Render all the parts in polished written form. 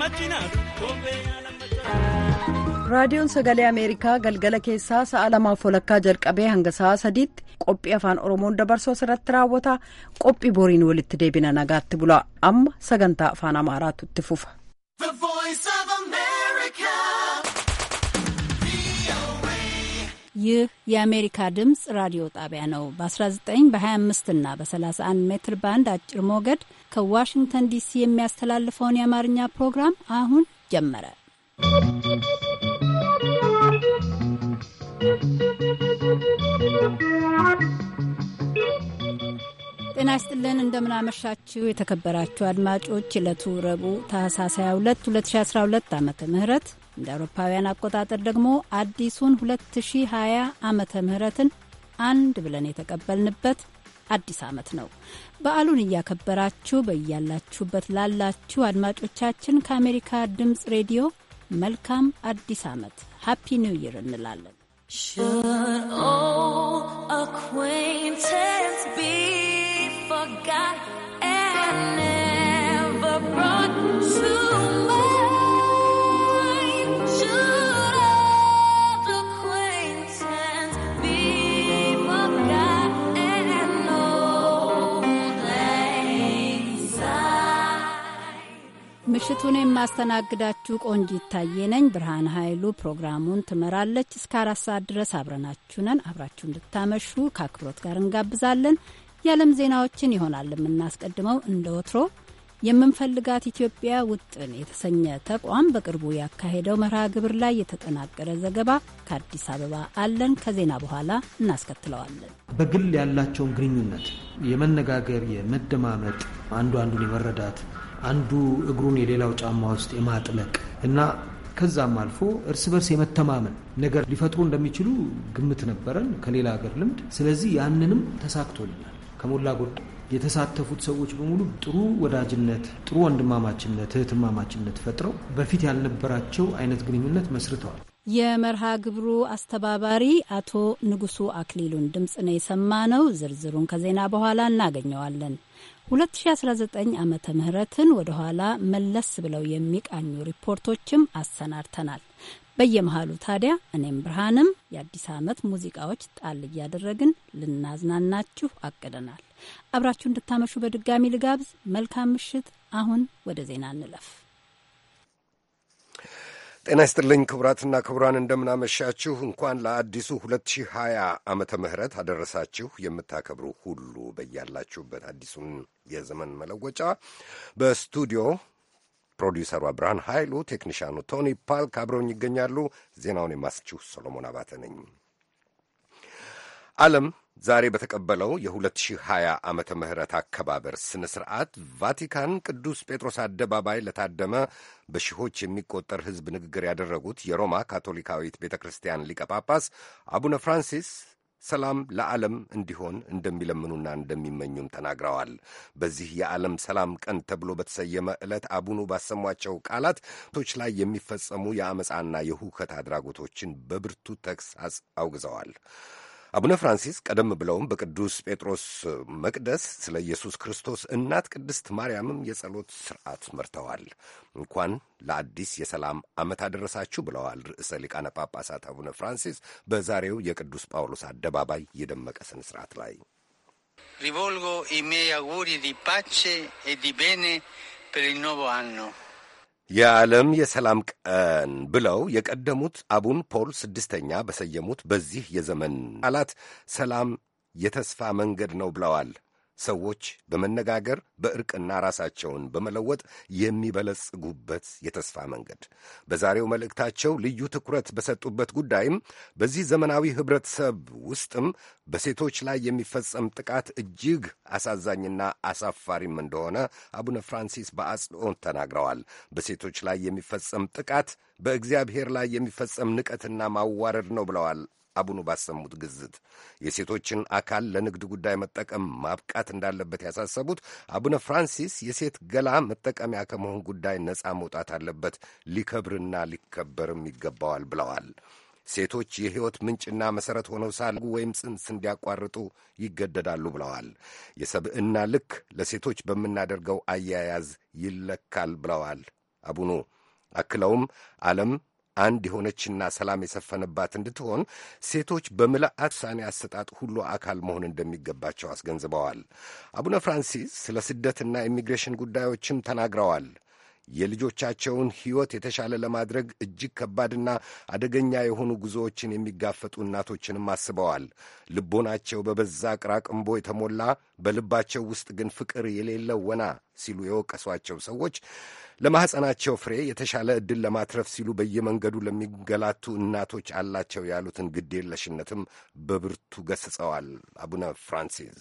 raadiyoon sagalee ameerikaa galgala keessaa sa'a 2:00 jalqabee hanga sa'a 3tti qophii afaan oromoon dabarsuu irratti raawwata. qophii boriin walitti deebina. nagaatti bulaa. amma sagantaa afaan amaaraatu itti fufa. ይህ የአሜሪካ ድምፅ ራዲዮ ጣቢያ ነው። በ19 በ25 እና በ31 ሜትር ባንድ አጭር ሞገድ ከዋሽንግተን ዲሲ የሚያስተላልፈውን የአማርኛ ፕሮግራም አሁን ጀመረ። ጤና ይስጥልን፣ እንደምናመሻችሁ የተከበራችሁ አድማጮች። ዕለቱ ረቡዕ ታህሳስ 22 2012 ዓመተ ምህረት እንደ አውሮፓውያን አቆጣጠር ደግሞ አዲሱን 2020 ዓመተ ምህረትን አንድ ብለን የተቀበልንበት አዲስ ዓመት ነው። በዓሉን እያከበራችሁ በያላችሁበት ላላችሁ አድማጮቻችን ከአሜሪካ ድምፅ ሬዲዮ መልካም አዲስ ዓመት ሃፒ ኒው ይር እንላለን። Should old acquaintance be forgot and never brought to mind? Should old acquaintance be forgot and old lang syne? ምሽቱን የማስተናግዳችሁ ቆንጂት ታዬ ነኝ። ብርሃን ኃይሉ ፕሮግራሙን ትመራለች። እስከ 4 ሰዓት ድረስ አብረናችሁ ነን። አብራችሁ እንድታመሹ ከአክብሮት ጋር እንጋብዛለን። የዓለም ዜናዎችን ይሆናል የምናስቀድመው። እንደ ወትሮ የምንፈልጋት ኢትዮጵያ ውጥን የተሰኘ ተቋም በቅርቡ ያካሄደው መርሃ ግብር ላይ የተጠናቀረ ዘገባ ከአዲስ አበባ አለን። ከዜና በኋላ እናስከትለዋለን። በግል ያላቸውን ግንኙነት የመነጋገር፣ የመደማመጥ፣ አንዱ አንዱን የመረዳት፣ አንዱ እግሩን የሌላው ጫማ ውስጥ የማጥለቅ እና ከዛም አልፎ እርስ በርስ የመተማመን ነገር ሊፈጥሩ እንደሚችሉ ግምት ነበረን ከሌላ ሀገር ልምድ። ስለዚህ ያንንም ተሳክቶልናል። ከሞላ ጎደል የተሳተፉት ሰዎች በሙሉ ጥሩ ወዳጅነት፣ ጥሩ ወንድማማችነት፣ እህትማማችነት ፈጥረው በፊት ያልነበራቸው አይነት ግንኙነት መስርተዋል። የመርሃ ግብሩ አስተባባሪ አቶ ንጉሱ አክሊሉን ድምፅ ነው የሰማነው። ዝርዝሩን ከዜና በኋላ እናገኘዋለን። 2019 ዓመተ ምህረትን ወደ ኋላ መለስ ብለው የሚቃኙ ሪፖርቶችም አሰናድተናል። በየመሃሉ ታዲያ እኔም ብርሃንም የአዲስ ዓመት ሙዚቃዎች ጣል እያደረግን ልናዝናናችሁ አቅደናል። አብራችሁ እንድታመሹ በድጋሚ ልጋብዝ። መልካም ምሽት። አሁን ወደ ዜና እንለፍ። ጤና ይስጥልኝ ክቡራትና ክቡራን፣ እንደምናመሻችሁ። እንኳን ለአዲሱ 2020 ዓመተ ምህረት አደረሳችሁ። የምታከብሩ ሁሉ በያላችሁበት አዲሱን የዘመን መለወጫ በስቱዲዮ ፕሮዲውሰሯ ብርሃን ኃይሉ፣ ቴክኒሻኑ ቶኒ ፓልክ አብረውኝ ይገኛሉ። ዜናውን የማስችሁ ሰሎሞን አባተ ነኝ። ዓለም ዛሬ በተቀበለው የ2020 ዓመተ ምህረት አከባበር ስነ ስርዓት ቫቲካን ቅዱስ ጴጥሮስ አደባባይ ለታደመ በሺዎች የሚቆጠር ሕዝብ ንግግር ያደረጉት የሮማ ካቶሊካዊት ቤተ ክርስቲያን ሊቀ ጳጳስ አቡነ ፍራንሲስ ሰላም ለዓለም እንዲሆን እንደሚለምኑና እንደሚመኙም ተናግረዋል። በዚህ የዓለም ሰላም ቀን ተብሎ በተሰየመ ዕለት አቡኑ ባሰሟቸው ቃላት ቶች ላይ የሚፈጸሙ የአመፃና የሁከት አድራጎቶችን በብርቱ ተግሳጽ አውግዘዋል። አቡነ ፍራንሲስ ቀደም ብለውም በቅዱስ ጴጥሮስ መቅደስ ስለ ኢየሱስ ክርስቶስ እናት ቅድስት ማርያምም የጸሎት ሥርዓት መርተዋል። እንኳን ለአዲስ የሰላም ዓመት አደረሳችሁ ብለዋል ርዕሰ ሊቃነ ጳጳሳት አቡነ ፍራንሲስ በዛሬው የቅዱስ ጳውሎስ አደባባይ የደመቀ ሥነ ሥርዓት ላይ ሪቮልጎ ኢ ሚei auguri di pace e di bene per il nuovo anno የዓለም የሰላም ቀን ብለው የቀደሙት አቡን ፖል ስድስተኛ በሰየሙት በዚህ የዘመን ቃላት ሰላም የተስፋ መንገድ ነው ብለዋል። ሰዎች በመነጋገር በእርቅና ራሳቸውን በመለወጥ የሚበለጽጉበት የተስፋ መንገድ። በዛሬው መልእክታቸው ልዩ ትኩረት በሰጡበት ጉዳይም በዚህ ዘመናዊ ኅብረተሰብ ውስጥም በሴቶች ላይ የሚፈጸም ጥቃት እጅግ አሳዛኝና አሳፋሪም እንደሆነ አቡነ ፍራንሲስ በአጽንኦት ተናግረዋል። በሴቶች ላይ የሚፈጸም ጥቃት በእግዚአብሔር ላይ የሚፈጸም ንቀትና ማዋረድ ነው ብለዋል። አቡኑ ባሰሙት ግዝት የሴቶችን አካል ለንግድ ጉዳይ መጠቀም ማብቃት እንዳለበት ያሳሰቡት አቡነ ፍራንሲስ የሴት ገላ መጠቀሚያ ከመሆን ጉዳይ ነፃ መውጣት አለበት፣ ሊከብርና ሊከበርም ይገባዋል ብለዋል። ሴቶች የሕይወት ምንጭና መሠረት ሆነው ሳሉ ወይም ጽንስ እንዲያቋርጡ ይገደዳሉ ብለዋል። የሰብዕና ልክ ለሴቶች በምናደርገው አያያዝ ይለካል ብለዋል አቡኑ አክለውም ዓለም አንድ የሆነችና ሰላም የሰፈነባት እንድትሆን ሴቶች በምልአት ውሳኔ አሰጣጥ ሁሉ አካል መሆን እንደሚገባቸው አስገንዝበዋል። አቡነ ፍራንሲስ ስለ ስደትና ኢሚግሬሽን ጉዳዮችም ተናግረዋል። የልጆቻቸውን ሕይወት የተሻለ ለማድረግ እጅግ ከባድና አደገኛ የሆኑ ጉዞዎችን የሚጋፈጡ እናቶችንም አስበዋል። ልቦናቸው በበዛ ቅራቅንቦ የተሞላ በልባቸው ውስጥ ግን ፍቅር የሌለው ወና ሲሉ የወቀሷቸው ሰዎች ለማኅፀናቸው ፍሬ የተሻለ ዕድል ለማትረፍ ሲሉ በየመንገዱ ለሚንገላቱ እናቶች አላቸው ያሉትን ግዴለሽነትም በብርቱ ገስጸዋል። አቡነ ፍራንሲስ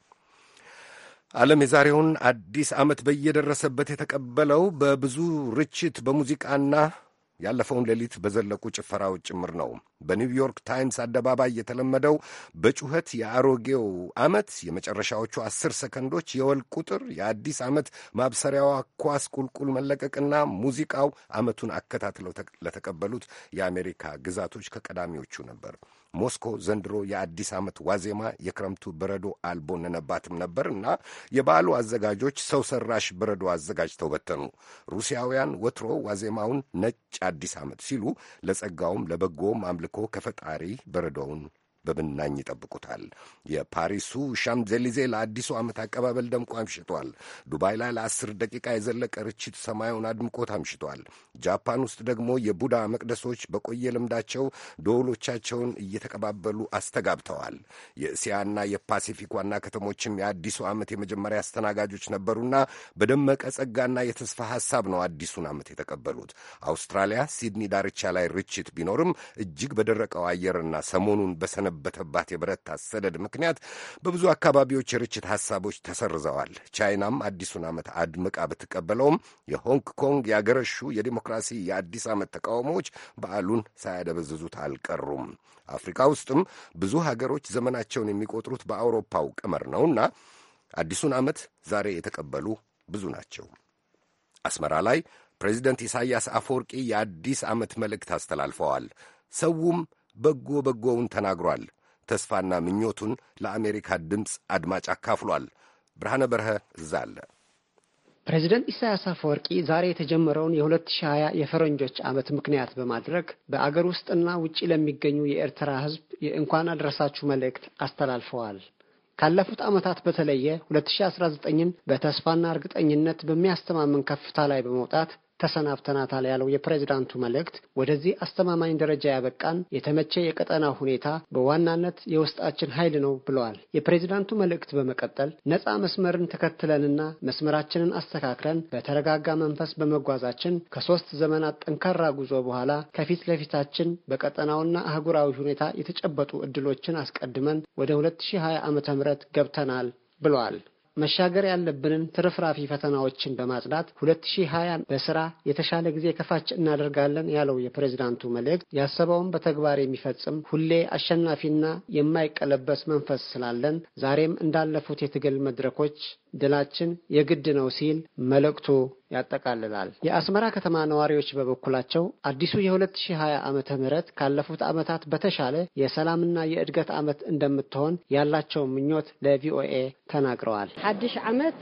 ዓለም የዛሬውን አዲስ ዓመት በየደረሰበት የተቀበለው በብዙ ርችት በሙዚቃና ያለፈውን ሌሊት በዘለቁ ጭፈራዎች ጭምር ነው። በኒውዮርክ ታይምስ አደባባይ የተለመደው በጩኸት የአሮጌው ዓመት የመጨረሻዎቹ 10 ሰከንዶች የወል ቁጥር፣ የአዲስ ዓመት ማብሰሪያዋ ኳስ ቁልቁል መለቀቅና ሙዚቃው ዓመቱን አከታትለው ለተቀበሉት የአሜሪካ ግዛቶች ከቀዳሚዎቹ ነበር። ሞስኮ ዘንድሮ የአዲስ ዓመት ዋዜማ የክረምቱ በረዶ አልቦነነባትም ነበር እና የበዓሉ አዘጋጆች ሰው ሰራሽ በረዶ አዘጋጅተው በተኑ። ሩሲያውያን ወትሮ ዋዜማውን ነጭ አዲስ ዓመት ሲሉ ለጸጋውም ለበጎም አምልኮ ከፈጣሪ በረዶውን በብናኝ ይጠብቁታል። የፓሪሱ ሻምዘሊዜ ለአዲሱ ዓመት አቀባበል ደምቆ አምሽቷል። ዱባይ ላይ ለ10 ደቂቃ የዘለቀ ርችት ሰማዩን አድምቆት አምሽቷል። ጃፓን ውስጥ ደግሞ የቡዳ መቅደሶች በቆየ ልምዳቸው ደወሎቻቸውን እየተቀባበሉ አስተጋብተዋል። የእስያና የፓሲፊክ ዋና ከተሞችም የአዲሱ ዓመት የመጀመሪያ አስተናጋጆች ነበሩና በደመቀ ጸጋና የተስፋ ሐሳብ ነው አዲሱን ዓመት የተቀበሉት። አውስትራሊያ ሲድኒ ዳርቻ ላይ ርችት ቢኖርም እጅግ በደረቀው አየርና ሰሞኑን በተባት የብረታ ሰደድ ምክንያት በብዙ አካባቢዎች የርችት ሐሳቦች ተሰርዘዋል። ቻይናም አዲሱን ዓመት አድምቃ ብትቀበለውም የሆንግ ኮንግ ያገረሹ የዲሞክራሲ የአዲስ ዓመት ተቃውሞዎች በዓሉን ሳያደበዝዙት አልቀሩም። አፍሪካ ውስጥም ብዙ ሀገሮች ዘመናቸውን የሚቆጥሩት በአውሮፓው ቀመር ነውና አዲሱን ዓመት ዛሬ የተቀበሉ ብዙ ናቸው። አስመራ ላይ ፕሬዚደንት ኢሳይያስ አፈወርቂ የአዲስ ዓመት መልእክት አስተላልፈዋል። ሰውም በጎውን ተናግሯል። ተስፋና ምኞቱን ለአሜሪካ ድምፅ አድማጭ አካፍሏል። ብርሃነ በርሀ እዛ አለ። ፕሬዚደንት ኢሳያስ አፈወርቂ ዛሬ የተጀመረውን የ2020 የፈረንጆች ዓመት ምክንያት በማድረግ በአገር ውስጥና ውጪ ለሚገኙ የኤርትራ ሕዝብ የእንኳን አድረሳችሁ መልእክት አስተላልፈዋል። ካለፉት ዓመታት በተለየ 2019ን በተስፋና እርግጠኝነት በሚያስተማምን ከፍታ ላይ በመውጣት ተሰናብተናታል ያለው የፕሬዝዳንቱ መልእክት ወደዚህ አስተማማኝ ደረጃ ያበቃን የተመቸ የቀጠናው ሁኔታ በዋናነት የውስጣችን ኃይል ነው ብለዋል። የፕሬዝዳንቱ መልእክት በመቀጠል ነፃ መስመርን ተከትለንና መስመራችንን አስተካክለን በተረጋጋ መንፈስ በመጓዛችን ከ3 ዘመናት ጠንካራ ጉዞ በኋላ ከፊት ለፊታችን በቀጠናውና አህጉራዊ ሁኔታ የተጨበጡ ዕድሎችን አስቀድመን ወደ 2020 ዓመተ ምህረት ገብተናል ብለዋል። መሻገር ያለብንን ትርፍራፊ ፈተናዎችን በማጽዳት 2020 በስራ የተሻለ ጊዜ ከፋች እናደርጋለን ያለው የፕሬዝዳንቱ መልእክት ያሰበውን በተግባር የሚፈጽም ሁሌ አሸናፊና የማይቀለበስ መንፈስ ስላለን ዛሬም እንዳለፉት የትግል መድረኮች ድላችን የግድ ነው ሲል መልእክቱ ያጠቃልላል። የአስመራ ከተማ ነዋሪዎች በበኩላቸው አዲሱ የ2020 ዓመተ ምህረት ካለፉት ዓመታት በተሻለ የሰላምና የእድገት ዓመት እንደምትሆን ያላቸው ምኞት ለቪኦኤ ተናግረዋል። ሓድሽ ዓመት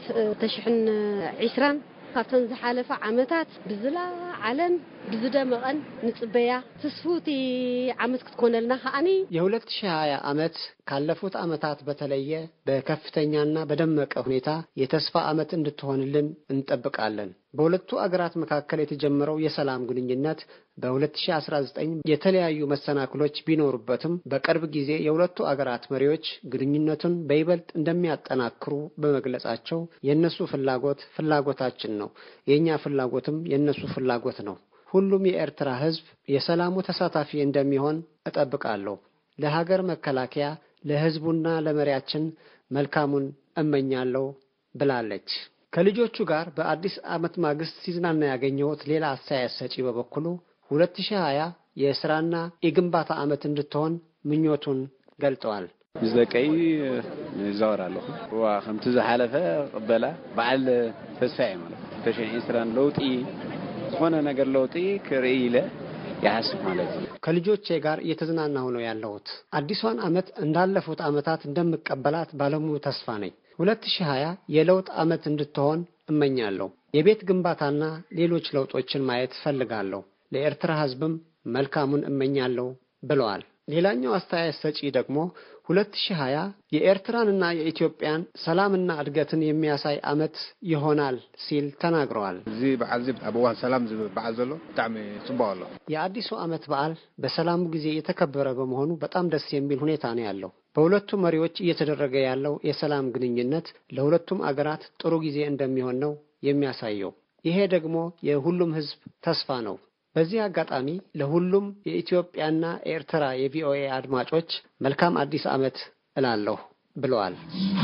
2020 ካብተን ዝሓለፈ ዓመታት ብዝላ ዓለም ብዝደመቐን ንጽበያ ተስፉቲ ዓመት ክትኮነልና ኸኣኒ የ2020 ዓመት ካለፉት ዓመታት በተለየ በከፍተኛና በደመቀ ሁኔታ የተስፋ ዓመት እንድትሆንልን እንጠብቃለን። በሁለቱ አገራት መካከል የተጀመረው የሰላም ግንኙነት በ2019 የተለያዩ መሰናክሎች ቢኖሩበትም በቅርብ ጊዜ የሁለቱ አገራት መሪዎች ግንኙነቱን በይበልጥ እንደሚያጠናክሩ በመግለጻቸው የነሱ ፍላጎታችን ነው፣ የኛ ፍላጎትም የነሱ ፍላጎት ነው። ሁሉም የኤርትራ ሕዝብ የሰላሙ ተሳታፊ እንደሚሆን እጠብቃለሁ። ለሀገር መከላከያ ለሕዝቡና ለመሪያችን መልካሙን እመኛለሁ ብላለች። ከልጆቹ ጋር በአዲስ ዓመት ማግስት ሲዝናና ያገኘሁት ሌላ አስተያየት ሰጪ በበኩሉ 2020 የስራና የግንባታ ዓመት እንድትሆን ምኞቱን ገልጠዋል። ብዘቀይ ይዛወራለሁ ከምቲ ዝሓለፈ ቅበላ በዓል ተስፋዬ ማለት ተሸኝ ስራን ለውጢ ሆነ ነገር ለውጢ ክርኢ ኢለ ያስብ ማለት ነው። ከልጆቼ ጋር እየተዝናናሁ ነው ያለሁት። አዲሷን ዓመት እንዳለፉት ዓመታት እንደምቀበላት ባለሙሉ ተስፋ ነኝ። 2020 የለውጥ ዓመት እንድትሆን እመኛለሁ። የቤት ግንባታና ሌሎች ለውጦችን ማየት ፈልጋለሁ። ለኤርትራ ህዝብም መልካሙን እመኛለሁ ብለዋል። ሌላኛው አስተያየት ሰጪ ደግሞ 2020 የኤርትራንና የኢትዮጵያን ሰላምና እድገትን የሚያሳይ ዓመት ይሆናል ሲል ተናግረዋል። እዚህ በዓል አብዋን ሰላም በዓል ዘሎ በጣም ጽባዋለ። የአዲሱ ዓመት በዓል በሰላሙ ጊዜ የተከበረ በመሆኑ በጣም ደስ የሚል ሁኔታ ነው ያለው። በሁለቱ መሪዎች እየተደረገ ያለው የሰላም ግንኙነት ለሁለቱም አገራት ጥሩ ጊዜ እንደሚሆን ነው የሚያሳየው። ይሄ ደግሞ የሁሉም ህዝብ ተስፋ ነው። በዚህ አጋጣሚ ለሁሉም የኢትዮጵያና ኤርትራ የቪኦኤ አድማጮች መልካም አዲስ ዓመት እላለሁ ብለዋል።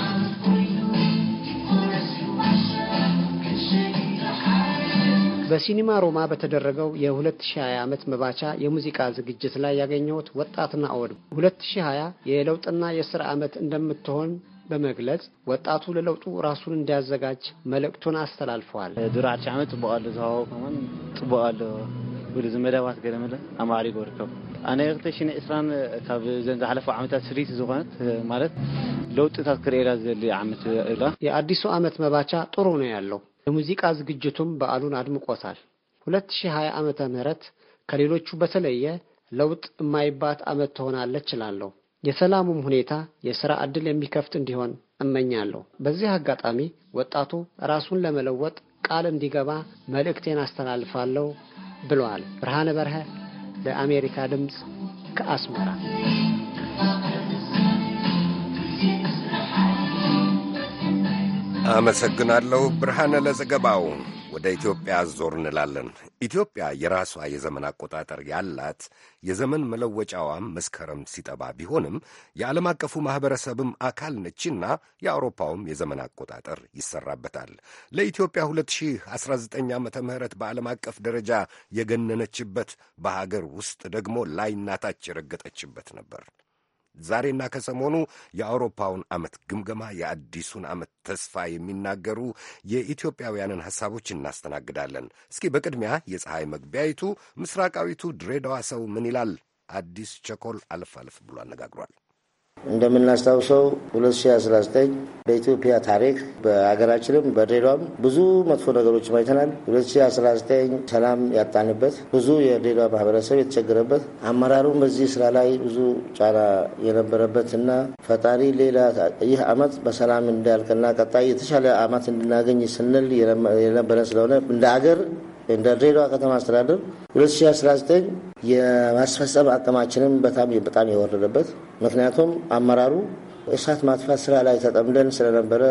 በሲኒማ ሮማ በተደረገው የ2020 ዓመት መባቻ የሙዚቃ ዝግጅት ላይ ያገኘሁት ወጣትና አወድ 2020 የለውጥና የሥራ ዓመት እንደምትሆን በመግለጽ ወጣቱ ለለውጡ ራሱን እንዲያዘጋጅ መልእክቱን አስተላልፈዋል። ድራቻ ዓመት በአለ ዛው ከመን ጥባለ ወደ ዘመዳባት ገለመለ አማሪ ጎርከው አነ እርተሽነ እስራን ካብ ዘንዛ ሐለፈ ዓመታት ስሪት ዝሆነት ማለት ለውጥታት ክሬራ ዘል ዓመት ኢላ የአዲሱ ዓመት መባቻ ጥሩ ነው ያለው። የሙዚቃ ዝግጅቱም በዓሉን አድምቆታል። 2020 ዓመተ ምህረት ከሌሎቹ በተለየ ለውጥ የማይባት ዓመት ትሆናለች እላለሁ። የሰላሙም ሁኔታ የሥራ ዕድል የሚከፍት እንዲሆን እመኛለሁ። በዚህ አጋጣሚ ወጣቱ ራሱን ለመለወጥ ቃል እንዲገባ መልእክቴን አስተላልፋለሁ ብለዋል። ብርሃነ በርሀ ለአሜሪካ ድምፅ ከአስመራ። አመሰግናለሁ ብርሃነ ለዘገባው። ወደ ኢትዮጵያ ዞር እንላለን። ኢትዮጵያ የራሷ የዘመን አቆጣጠር ያላት የዘመን መለወጫዋም መስከረም ሲጠባ ቢሆንም የዓለም አቀፉ ማኅበረሰብም አካል ነችና የአውሮፓውም የዘመን አቆጣጠር ይሠራበታል። ለኢትዮጵያ 2019 ዓመተ ምህረት በዓለም አቀፍ ደረጃ የገነነችበት፣ በሀገር ውስጥ ደግሞ ላይና ታች የረገጠችበት ነበር። ዛሬና ከሰሞኑ የአውሮፓውን ዓመት ግምገማ፣ የአዲሱን ዓመት ተስፋ የሚናገሩ የኢትዮጵያውያንን ሐሳቦች እናስተናግዳለን። እስኪ በቅድሚያ የፀሐይ መግቢያይቱ ምስራቃዊቱ ድሬዳዋ ሰው ምን ይላል? አዲስ ቸኮል አለፍ አለፍ ብሎ አነጋግሯል። እንደምናስታውሰው 2019 በኢትዮጵያ ታሪክ በሀገራችንም በድሬዳዋም ብዙ መጥፎ ነገሮች አይተናል። 2019 ሰላም ያጣንበት፣ ብዙ የድሬዳዋ ማህበረሰብ የተቸገረበት፣ አመራሩም በዚህ ስራ ላይ ብዙ ጫና የነበረበት እና ፈጣሪ ሌላ ይህ ዓመት በሰላም እንዲያልቅና ቀጣይ የተሻለ ዓመት እንድናገኝ ስንል የነበረ ስለሆነ እንደ ሀገር እንደ ድሬዳዋ ከተማ አስተዳደር 2019 የማስፈጸም አቅማችንም በጣም የወረደበት፣ ምክንያቱም አመራሩ እሳት ማጥፋት ስራ ላይ ተጠምደን ስለነበረ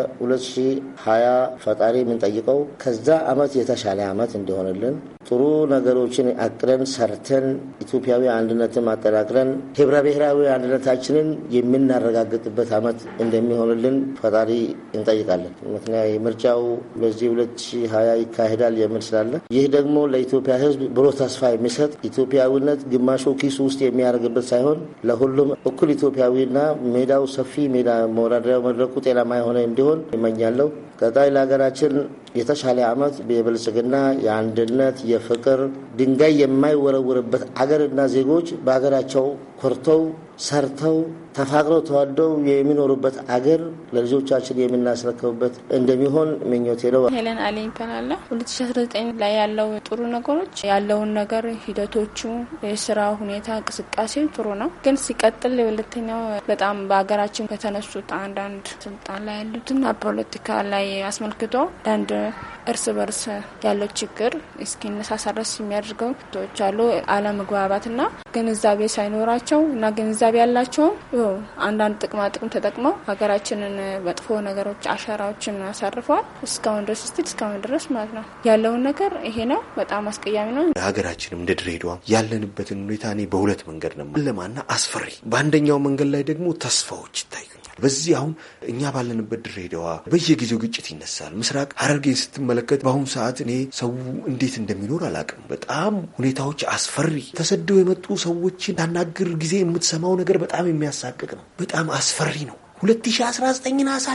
2020 ፈጣሪ የምንጠይቀው ከዛ ዓመት የተሻለ ዓመት እንዲሆንልን ጥሩ ነገሮችን አቅደን ሰርተን ኢትዮጵያዊ አንድነትን ማጠናክረን ህብረ ብሔራዊ አንድነታችንን የምናረጋግጥበት ዓመት እንደሚሆንልን ፈጣሪ እንጠይቃለን። ምክንያቱም ምርጫው በዚህ 2020 ይካሄዳል የሚል ስላለ ይህ ደግሞ ለኢትዮጵያ ሕዝብ ብሩህ ተስፋ የሚሰጥ ኢትዮጵያዊነት ግማሹ ኪሱ ውስጥ የሚያደርግበት ሳይሆን ለሁሉም እኩል ኢትዮጵያዊና ሜዳው ሰፊ ሜዳ መወዳደሪያው መድረኩ ጤናማ የሆነ እንዲሆን ይመኛለሁ። ቀጣይ ለሀገራችን የተሻለ ዓመት የብልጽግና፣ የአንድነት፣ የፍቅር ድንጋይ የማይወረውርበት አገርና ዜጎች በሀገራቸው ኮርተው ሰርተው ተፋቅረው ተዋደው የሚኖሩበት አገር ለልጆቻችን የምናስረክብበት እንደሚሆን ምኞቴ ነው። ሄለን አሊ ይባላል። 2019 ላይ ያለው ጥሩ ነገሮች ያለውን ነገር ሂደቶቹ፣ የስራ ሁኔታ፣ እንቅስቃሴው ጥሩ ነው። ግን ሲቀጥል የሁለተኛው በጣም በሀገራችን ከተነሱት አንዳንድ ስልጣን ላይ ያሉትና ፖለቲካ ላይ አስመልክቶ አንድ እርስ በርስ ያለው ችግር እስኪነሳሳ ድረስ የሚያደርገው ቶች አሉ። አለመግባባትና ግንዛቤ ሳይኖራቸው እና ግንዛቤ ያላቸው አንዳንድ ጥቅም ተጠቅመው ሀገራችንን መጥፎ ነገሮች አሻራዎችን አሳርፈዋል። እስካሁን ድረስ ማለት ነው ያለውን ነገር ይሄ ነው። በጣም አስቀያሚ ነው። ሀገራችንም እንደ ድሬዳዋ ያለንበትን ሁኔታ እኔ በሁለት መንገድ ነው ለማና አስፈሪ፣ በአንደኛው መንገድ ላይ ደግሞ ተስፋዎች ይታዩኛል። በዚህ አሁን እኛ ባለንበት ድሬዳዋ በየጊዜው ግጭት ይነሳል። ምስራቅ ሐረርጌን ስትመለከት በአሁኑ ሰዓት እኔ ሰው እንዴት እንደሚኖር አላውቅም። በጣም ሁኔታዎች አስፈሪ። ተሰደው የመጡ ሰዎችን ታናግር ጊዜ የምትሰማው ነገር በጣም የሚያሳቅቅ ነው። በጣም አስፈሪ ነው። 2019ን አሳለፍን።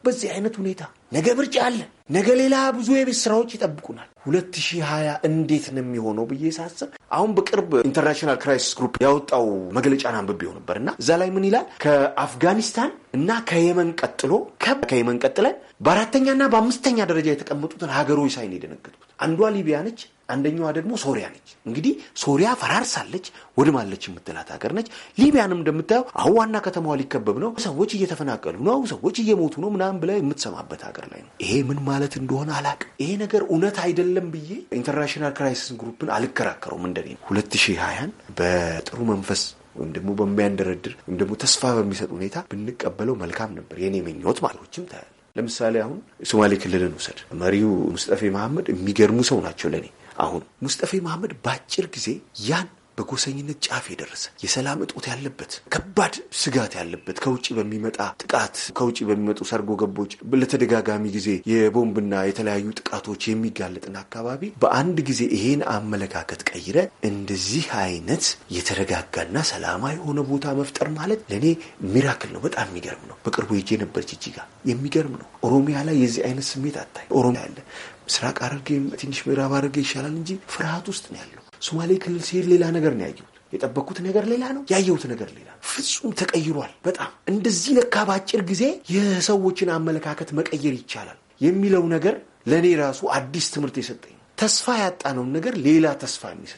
በዚህ አይነት ሁኔታ ነገ ምርጫ አለ። ነገ ሌላ ብዙ የቤት ስራዎች ይጠብቁናል። 2020 እንዴት ነው የሚሆነው ብዬ ሳስብ አሁን በቅርብ ኢንተርናሽናል ክራይሲስ ግሩፕ ያወጣው መግለጫን አንብቤው ነበርና እዛ ላይ ምን ይላል? ከአፍጋኒስታን እና ከየመን ቀጥሎ ከየመን ቀጥለን በአራተኛና በአምስተኛ ደረጃ የተቀመጡትን ሀገሮች ሳይን የደነገጡት አንዷ ሊቢያ ነች፣ አንደኛዋ ደግሞ ሶሪያ ነች። እንግዲህ ሶሪያ ፈራርሳለች፣ ወድማለች የምትላት ሀገር ነች። ሊቢያንም እንደምታየው አሁን ዋና ከተማዋ ሊከበብ ነው፣ ሰዎች እየተፈናቀሉ ነው፣ ሰዎች እየሞቱ ነው ምናምን ብለህ የምትሰማበት ሀገር ላይ ነው። ይሄ ምን ማለት እንደሆነ አላውቅም። ይሄ ነገር እውነት አይደለም ብዬ ኢንተርናሽናል ክራይሲስ ግሩፕን አልከራከረውም። እንደኔ 2020 በጥሩ መንፈስ ወይም ደግሞ በሚያንደረድር ወይም ደግሞ ተስፋ በሚሰጥ ሁኔታ ብንቀበለው መልካም ነበር። የኔ ምኞት ማለትም ታያለ። ለምሳሌ አሁን ሶማሌ ክልልን ውሰድ። መሪው ሙስጠፌ መሐመድ የሚገርሙ ሰው ናቸው ለኔ። አሁን ሙስጠፌ መሐመድ በአጭር ጊዜ ያን በጎሰኝነት ጫፍ የደረሰ የሰላም እጦት ያለበት ከባድ ስጋት ያለበት ከውጪ በሚመጣ ጥቃት ከውጪ በሚመጡ ሰርጎ ገቦች ለተደጋጋሚ ጊዜ የቦምብና የተለያዩ ጥቃቶች የሚጋለጥን አካባቢ በአንድ ጊዜ ይሄን አመለካከት ቀይረ እንደዚህ አይነት የተረጋጋና ሰላማዊ የሆነ ቦታ መፍጠር ማለት ለኔ ሚራክል ነው። በጣም የሚገርም ነው። በቅርቡ ሄጄ ነበር ጅጅጋ። የሚገርም ነው። ኦሮሚያ ላይ የዚህ አይነት ስሜት አታይ። ኦሮሚያ ያለ ምስራቅ ሐረርጌ ትንሽ ምዕራብ ሐረርጌ ይሻላል እንጂ ፍርሃት ውስጥ ነው ያለው። ሶማሌ ክልል ሲሄድ ሌላ ነገር ነው ያየሁት። የጠበቅኩት ነገር ሌላ ነው፣ ያየሁት ነገር ሌላ ነው። ፍጹም ተቀይሯል። በጣም እንደዚህ ለካ በአጭር ጊዜ የሰዎችን አመለካከት መቀየር ይቻላል የሚለው ነገር ለኔ ራሱ አዲስ ትምህርት የሰጠኝ። ተስፋ ያጣነውን ነገር ሌላ ተስፋ የሚሰጥ።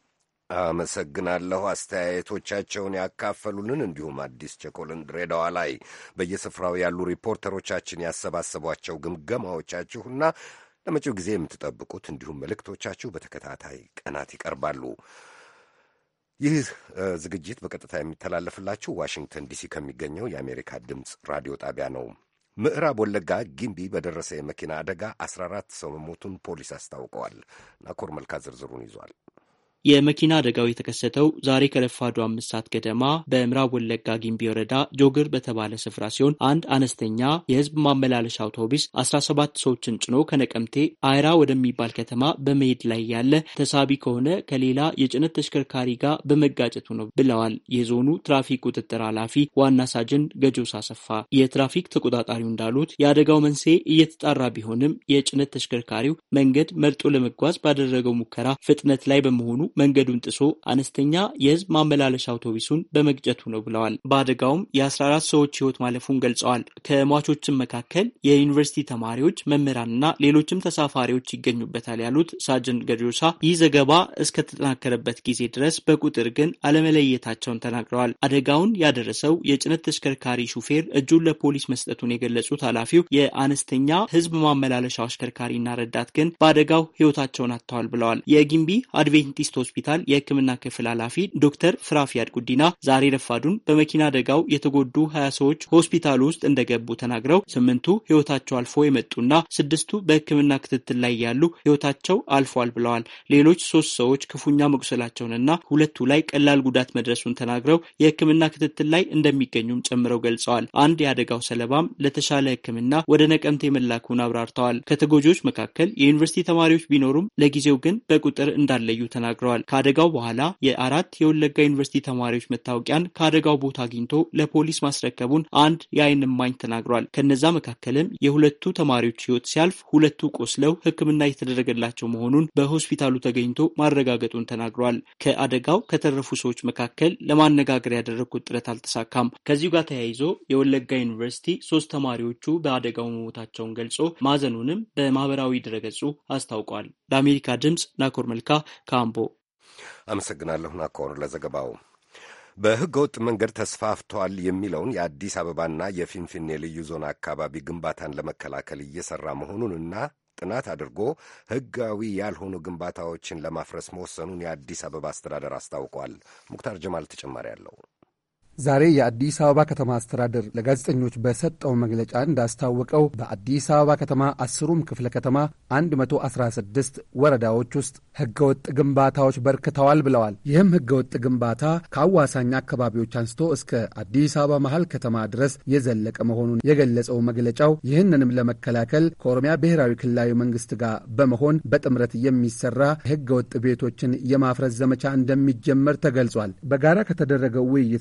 አመሰግናለሁ። አስተያየቶቻቸውን ያካፈሉንን እንዲሁም አዲስ ቸኮልን ድሬዳዋ ላይ በየስፍራው ያሉ ሪፖርተሮቻችን ያሰባሰቧቸው ግምገማዎቻችሁና ለመጪው ጊዜ የምትጠብቁት እንዲሁም መልእክቶቻችሁ በተከታታይ ቀናት ይቀርባሉ። ይህ ዝግጅት በቀጥታ የሚተላለፍላችሁ ዋሽንግተን ዲሲ ከሚገኘው የአሜሪካ ድምፅ ራዲዮ ጣቢያ ነው። ምዕራብ ወለጋ ጊምቢ በደረሰ የመኪና አደጋ 14 ሰው መሞቱን ፖሊስ አስታውቀዋል። ናኮር መልካ ዝርዝሩን ይዟል። የመኪና አደጋው የተከሰተው ዛሬ ከረፋዱ 5 ሰዓት ገደማ በምዕራብ ወለጋ ጊምቢ ወረዳ ጆግር በተባለ ስፍራ ሲሆን አንድ አነስተኛ የህዝብ ማመላለሻ አውቶቡስ 17 ሰዎችን ጭኖ ከነቀምቴ አይራ ወደሚባል ከተማ በመሄድ ላይ ያለ ተሳቢ ከሆነ ከሌላ የጭነት ተሽከርካሪ ጋር በመጋጨቱ ነው ብለዋል የዞኑ ትራፊክ ቁጥጥር ኃላፊ ዋና ሳጅን ገጆሳ አሰፋ። የትራፊክ ተቆጣጣሪው እንዳሉት የአደጋው መንስኤ እየተጣራ ቢሆንም የጭነት ተሽከርካሪው መንገድ መርጦ ለመጓዝ ባደረገው ሙከራ ፍጥነት ላይ በመሆኑ መንገዱን ጥሶ አነስተኛ የህዝብ ማመላለሻ አውቶቡሱን በመግጨቱ ነው ብለዋል። በአደጋውም የ14 ሰዎች ህይወት ማለፉን ገልጸዋል። ከሟቾችም መካከል የዩኒቨርሲቲ ተማሪዎች፣ መምህራንና ሌሎችም ተሳፋሪዎች ይገኙበታል ያሉት ሳጅን ገጆሳ ይህ ዘገባ እስከተጠናከረበት ጊዜ ድረስ በቁጥር ግን አለመለየታቸውን ተናግረዋል። አደጋውን ያደረሰው የጭነት ተሽከርካሪ ሹፌር እጁን ለፖሊስ መስጠቱን የገለጹት ኃላፊው የአነስተኛ ህዝብ ማመላለሻ አሽከርካሪና ረዳት ግን በአደጋው ህይወታቸውን አጥተዋል ብለዋል። የጊምቢ አድቬንቲስት ሆስፒታል የህክምና ክፍል ኃላፊ ዶክተር ፍራፊያድ ጉዲና ዛሬ ረፋዱን በመኪና አደጋው የተጎዱ 20 ሰዎች ሆስፒታሉ ውስጥ እንደገቡ ተናግረው 8ቱ ህይወታቸው አልፎ የመጡና 6ቱ በህክምና ክትትል ላይ ያሉ ህይወታቸው አልፏል ብለዋል። ሌሎች 3 ሰዎች ክፉኛ መቁሰላቸውንና 2ቱ ላይ ቀላል ጉዳት መድረሱን ተናግረው የህክምና ክትትል ላይ እንደሚገኙም ጨምረው ገልጸዋል። አንድ የአደጋው ሰለባም ለተሻለ ህክምና ወደ ነቀምቴ መላኩን አብራርተዋል። ከተጎጂዎች መካከል የዩኒቨርሲቲ ተማሪዎች ቢኖሩም ለጊዜው ግን በቁጥር እንዳለዩ ተናግረዋል። ከአደጋው በኋላ የ4 የወለጋ ዩኒቨርሲቲ ተማሪዎች መታወቂያን ከአደጋው ቦታ አግኝቶ ለፖሊስ ማስረከቡን አንድ የዓይን እማኝ ተናግሯል። ከነዛ መካከልም የ2ቱ ተማሪዎች ህይወት ሲያልፍ 2ቱ ቆስለው ህክምና የተደረገላቸው መሆኑን በሆስፒታሉ ተገኝቶ ማረጋገጡን ተናግሯል። ከአደጋው ከተረፉ ሰዎች መካከል ለማነጋገር ያደረግኩት ጥረት አልተሳካም። ከዚሁ ጋር ተያይዞ የወለጋ ዩኒቨርሲቲ 3 ተማሪዎቹ በአደጋው መሞታቸውን ገልጾ ማዘኑንም በማህበራዊ ድረገጹ አስታውቋል። ለአሜሪካ ድምፅ ናኮር መልካ ካምቦ። አመሰግናለሁ ናኮር ለዘገባው። በሕገ ወጥ መንገድ ተስፋፍቷል የሚለውን የአዲስ አበባና የፊንፊኔ ልዩ ዞን አካባቢ ግንባታን ለመከላከል እየሰራ መሆኑንና ጥናት አድርጎ ሕጋዊ ያልሆኑ ግንባታዎችን ለማፍረስ መወሰኑን የአዲስ አበባ አስተዳደር አስታውቋል። ሙክታር ጀማል ተጨማሪ አለው። ዛሬ የአዲስ አበባ ከተማ አስተዳደር ለጋዜጠኞች በሰጠው መግለጫ እንዳስታወቀው በአዲስ አበባ ከተማ 10ሩም ክፍለ ከተማ 116 ወረዳዎች ውስጥ ህገወጥ ግንባታዎች በርክተዋል ብለዋል። ይህም ህገወጥ ግንባታ ከአዋሳኝ አካባቢዎች አንስቶ እስከ አዲስ አበባ መሃል ከተማ ድረስ የዘለቀ መሆኑን የገለጸው መግለጫው ይህንንም ለመከላከል ከኦሮሚያ ብሔራዊ ክልላዊ መንግስት ጋር በመሆን በጥምረት የሚሰራ ህገወጥ ቤቶችን የማፍረስ ዘመቻ እንደሚጀመር ተገልጿል። በጋራ ከተደረገው ውይይት በኋላ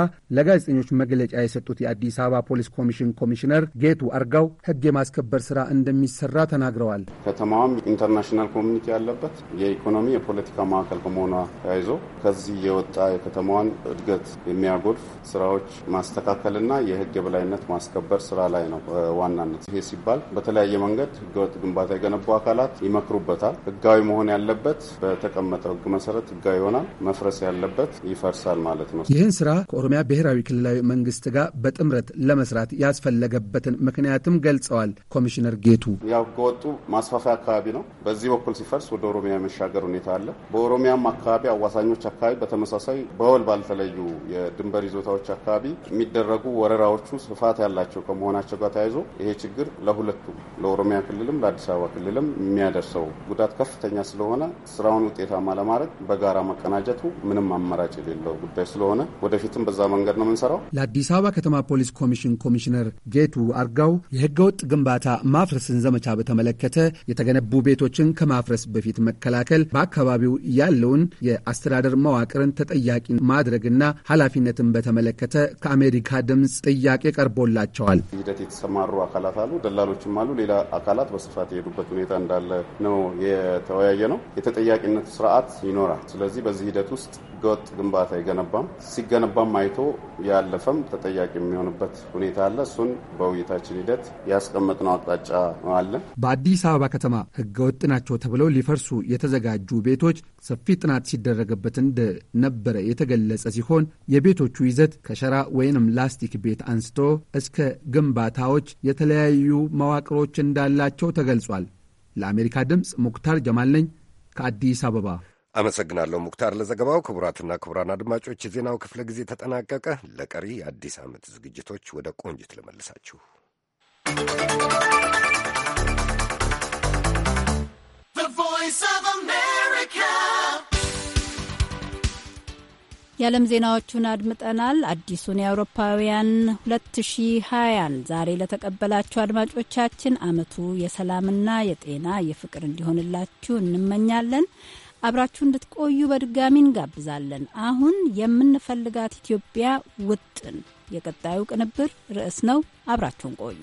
ለጋዜጠኞች መግለጫ የሰጡት የአዲስ አበባ ፖሊስ ኮሚሽን ኮሚሽነር ጌቱ አርጋው ሕግ የማስከበር ስራ እንደሚሰራ ተናግረዋል። ከተማዋም ኢንተርናሽናል ኮሚኒቲ ያለበት የኢኮኖሚ የፖለቲካ ማዕከል ከመሆኗ ተያይዞ ከዚህ የወጣ የከተማዋን እድገት የሚያጎድፍ ስራዎች ማስተካከልና የሕግ የበላይነት ማስከበር ስራ ላይ ነው ዋናነት። ይሄ ሲባል በተለያየ መንገድ ህገወጥ ግንባታ የገነቡ አካላት ይመክሩበታል። ህጋዊ መሆን ያለበት በተቀመጠው ህግ መሰረት ህጋዊ ይሆናል፣ መፍረስ ያለበት ይፈርሳል ማለት ነው። ይህን ስራ ከኦሮሚያ ብሔራዊ ክልላዊ መንግስት ጋር በጥምረት ለመስራት ያስፈለገበትን ምክንያትም ገልጸዋል። ኮሚሽነር ጌቱ ያው ህገወጡ ማስፋፊያ አካባቢ ነው። በዚህ በኩል ሲፈርስ ወደ ኦሮሚያ የመሻገር ሁኔታ አለ። በኦሮሚያም አካባቢ አዋሳኞች አካባቢ በተመሳሳይ በወል ባልተለዩ የድንበር ይዞታዎች አካባቢ የሚደረጉ ወረራዎቹ ስፋት ያላቸው ከመሆናቸው ጋር ተያይዞ ይሄ ችግር ለሁለቱም ለኦሮሚያ ክልልም ለአዲስ አበባ ክልልም የሚያደርሰው ጉዳት ከፍተኛ ስለሆነ ስራውን ውጤታማ ለማድረግ በጋራ መቀናጀቱ ምንም አማራጭ የሌለው ጉዳይ ስለሆነ ወደፊትም በዛ መንገድ ነው የምንሰራው። ለአዲስ አበባ ከተማ ፖሊስ ኮሚሽን ኮሚሽነር ጌቱ አርጋው የህገወጥ ግንባታ ማፍረስን ዘመቻ በተመለከተ የተገነቡ ቤቶችን ከማፍረስ በፊት መከላከል፣ በአካባቢው ያለውን የአስተዳደር መዋቅርን ተጠያቂ ማድረግና ኃላፊነትን በተመለከተ ከአሜሪካ ድምፅ ጥያቄ ቀርቦላቸዋል። ሂደት የተሰማሩ አካላት አሉ፣ ደላሎችም አሉ። ሌላ አካላት በስፋት የሄዱበት ሁኔታ እንዳለ ነው የተወያየ ነው። የተጠያቂነት ስርዓት ይኖራል። ስለዚህ በዚህ ሂደት ውስጥ ህገወጥ ግንባታ የገነባም ሲገነባም አይቶ ያለፈም ተጠያቂ የሚሆንበት ሁኔታ አለ። እሱን በውይይታችን ሂደት ያስቀመጥነው አቅጣጫ አለ። በአዲስ አበባ ከተማ ህገወጥ ናቸው ተብለው ሊፈርሱ የተዘጋጁ ቤቶች ሰፊ ጥናት ሲደረግበት እንደነበረ የተገለጸ ሲሆን የቤቶቹ ይዘት ከሸራ ወይንም ላስቲክ ቤት አንስቶ እስከ ግንባታዎች የተለያዩ መዋቅሮች እንዳላቸው ተገልጿል። ለአሜሪካ ድምፅ ሙክታር ጀማል ነኝ ከአዲስ አበባ። አመሰግናለሁ ሙክታር ለዘገባው። ክቡራትና ክቡራን አድማጮች የዜናው ክፍለ ጊዜ ተጠናቀቀ። ለቀሪ የአዲስ ዓመት ዝግጅቶች ወደ ቆንጅት ልመልሳችሁ። የዓለም ዜናዎቹን አድምጠናል። አዲሱን የአውሮፓውያን 2020ን ዛሬ ለተቀበላችሁ አድማጮቻችን ዓመቱ የሰላምና የጤና የፍቅር እንዲሆንላችሁ እንመኛለን። አብራችሁ እንድትቆዩ በድጋሚ እንጋብዛለን። አሁን የምንፈልጋት ኢትዮጵያ ውጥን የቀጣዩ ቅንብር ርዕስ ነው። አብራችሁን ቆዩ።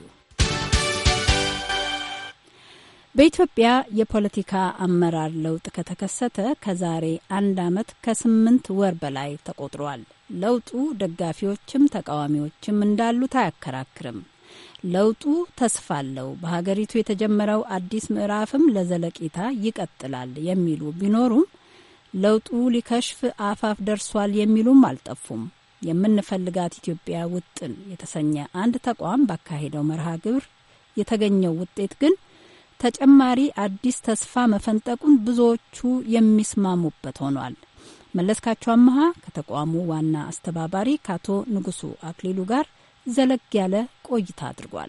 በኢትዮጵያ የፖለቲካ አመራር ለውጥ ከተከሰተ ከዛሬ 1 ዓመት ከ8 ወር በላይ ተቆጥሯል። ለውጡ ደጋፊዎችም ተቃዋሚዎችም እንዳሉት አያከራክርም። ለውጡ ተስፋ አለው፣ በሀገሪቱ የተጀመረው አዲስ ምዕራፍም ለዘለቂታ ይቀጥላል የሚሉ ቢኖሩም ለውጡ ሊከሽፍ አፋፍ ደርሷል የሚሉም አልጠፉም። የምንፈልጋት ኢትዮጵያ ውጥን የተሰኘ አንድ ተቋም ባካሄደው መርሃ ግብር የተገኘው ውጤት ግን ተጨማሪ አዲስ ተስፋ መፈንጠቁን ብዙዎቹ የሚስማሙበት ሆኗል። መለስካቸው አመሃ ከተቋሙ ዋና አስተባባሪ ከአቶ ንጉሱ አክሊሉ ጋር ዘለግ ያለ ቆይታ አድርጓል።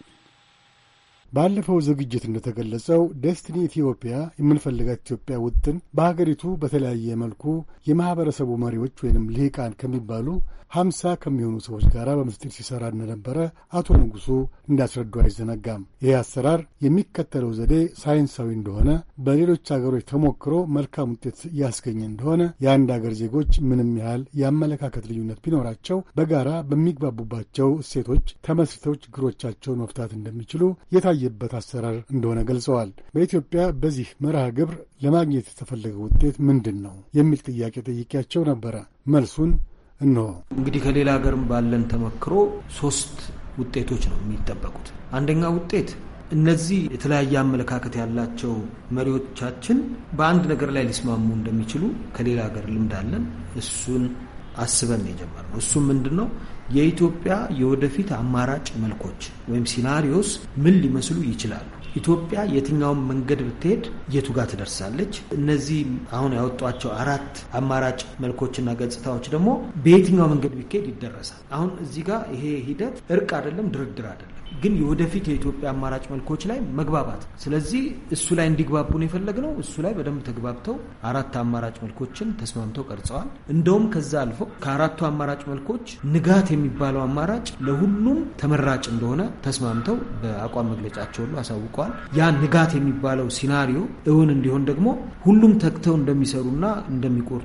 ባለፈው ዝግጅት እንደተገለጸው ዴስቲኒ ኢትዮጵያ የምንፈልጋት ኢትዮጵያ ውጥን በሀገሪቱ በተለያየ መልኩ የማህበረሰቡ መሪዎች ወይንም ልሂቃን ከሚባሉ 50 ከሚሆኑ ሰዎች ጋር በምስጢር ሲሰራ እንደነበረ አቶ ንጉሱ እንዳስረዱ አይዘነጋም። ይህ አሰራር የሚከተለው ዘዴ ሳይንሳዊ እንደሆነ፣ በሌሎች ሀገሮች ተሞክሮ መልካም ውጤት ያስገኘ እንደሆነ፣ የአንድ ሀገር ዜጎች ምንም ያህል የአመለካከት ልዩነት ቢኖራቸው በጋራ በሚግባቡባቸው እሴቶች ተመስርተው ችግሮቻቸውን መፍታት እንደሚችሉ የታየበት አሰራር እንደሆነ ገልጸዋል። በኢትዮጵያ በዚህ መርሃ ግብር ለማግኘት የተፈለገ ውጤት ምንድን ነው የሚል ጥያቄ ጠይቄያቸው ነበረ። መልሱን እነሆ። እንግዲህ ከሌላ ሀገርም ባለን ተመክሮ 3 ውጤቶች ነው የሚጠበቁት። አንደኛው ውጤት እነዚህ የተለያየ አመለካከት ያላቸው መሪዎቻችን በአንድ ነገር ላይ ሊስማሙ እንደሚችሉ ከሌላ ሀገር ልምድ አለን። እሱን አስበን የጀመርነው እሱም ምንድነው የኢትዮጵያ የወደፊት አማራጭ መልኮች ወይም ሲናሪዮስ ምን ሊመስሉ ይችላሉ? ኢትዮጵያ የትኛውን መንገድ ብትሄድ የቱ ጋር ትደርሳለች? እነዚህ አሁን ያወጧቸው 4 አማራጭ መልኮችና ገጽታዎች ደግሞ በየትኛው መንገድ ቢካሄድ ይደረሳል? አሁን እዚህ ጋር ይሄ ሂደት እርቅ አይደለም፣ ድርድር አይደለም፣ ግን የወደፊት የኢትዮጵያ አማራጭ መልኮች ላይ መግባባት። ስለዚህ እሱ ላይ እንዲግባቡ ነው የፈለግነው። እሱ ላይ በደንብ ተግባብተው 4 አማራጭ መልኮችን ተስማምተው ቀርጸዋል። እንደውም ከዛ አልፎ ከ4ቱ አማራጭ መልኮች ንጋት የሚባለው አማራጭ ለሁሉም ተመራጭ እንደሆነ ተስማምተው በአቋም መግለጫቸው ሁሉ አሳውቀዋል። ያ ንጋት የሚባለው ሲናሪዮ እውን እንዲሆን ደግሞ ሁሉም ተግተው እንደሚሰሩና እንደሚቆርጡ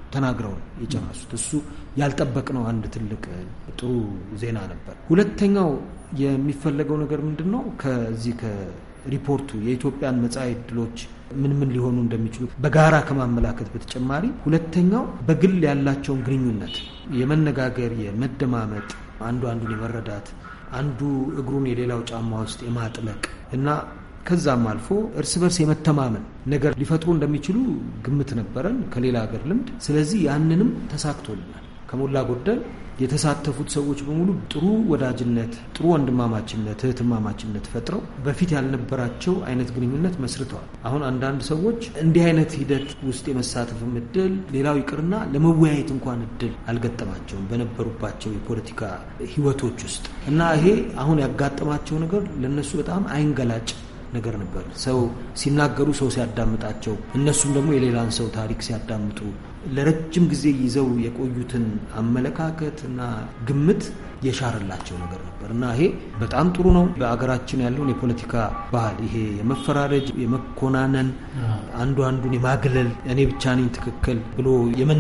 ተናግረው የጨረሱት። እሱ ያልጠበቅነው አንድ ትልቅ ጥሩ ዜና ነበር። ሁለተኛው የሚፈለገው ነገር ምንድነው? ከዚህ ከሪፖርቱ የኢትዮጵያን መጻኢ ዕድሎች ምን ሊሆኑ እንደሚችሉ በጋራ ከማመላከት በተጨማሪ ሁለተኛው በግል ያላቸውን ግንኙነት የመነጋገር፣ የመደማመጥ፣ አንዱ አንዱን የመረዳት፣ አንዱ እግሩን የሌላው ጫማ ውስጥ የማጥለቅ እና ከዛም አልፎ እርስ በርስ የመተማመን ነገር ሊፈጥሩ እንደሚችሉ ግምት ነበረን ከሌላ ሀገር ልምድ። ስለዚህ ያንንም ተሳክቶልናል። ከሞላ ጎደል የተሳተፉት ሰዎች በሙሉ ጥሩ ወዳጅነት፣ ጥሩ ወንድማማችነት፣ እህትማማችነት ፈጥረው በፊት ያልነበራቸው አይነት ግንኙነት መስርተዋል። አሁን አንዳንድ ሰዎች እንዲህ አይነት ሂደት ውስጥ የመሳተፍም እድል ሌላው ይቅርና ለመወያየት እንኳን እድል አልገጠማቸውም በነበሩባቸው የፖለቲካ ህይወቶች ውስጥ እና ይሄ አሁን ያጋጠማቸው ነገር ለነሱ በጣም አይንገላጭ ነገር ነበር። ሰው ሲናገሩ ሰው ሲያዳምጣቸው፣ እነሱም ደግሞ የሌላን ሰው ታሪክ ሲያዳምጡ ለረጅም ጊዜ ይዘው የቆዩትን አመለካከት እና ግምት የሻረላቸው ነገር ነበር እና ይሄ በጣም ጥሩ ነው። በአገራችን ያለውን የፖለቲካ ባህል ይሄ የመፈራረጅ፣ የመኮናነን፣ አንዱ አንዱን የማግለል፣ እኔ ብቻ ነኝ ትክክል ብሎ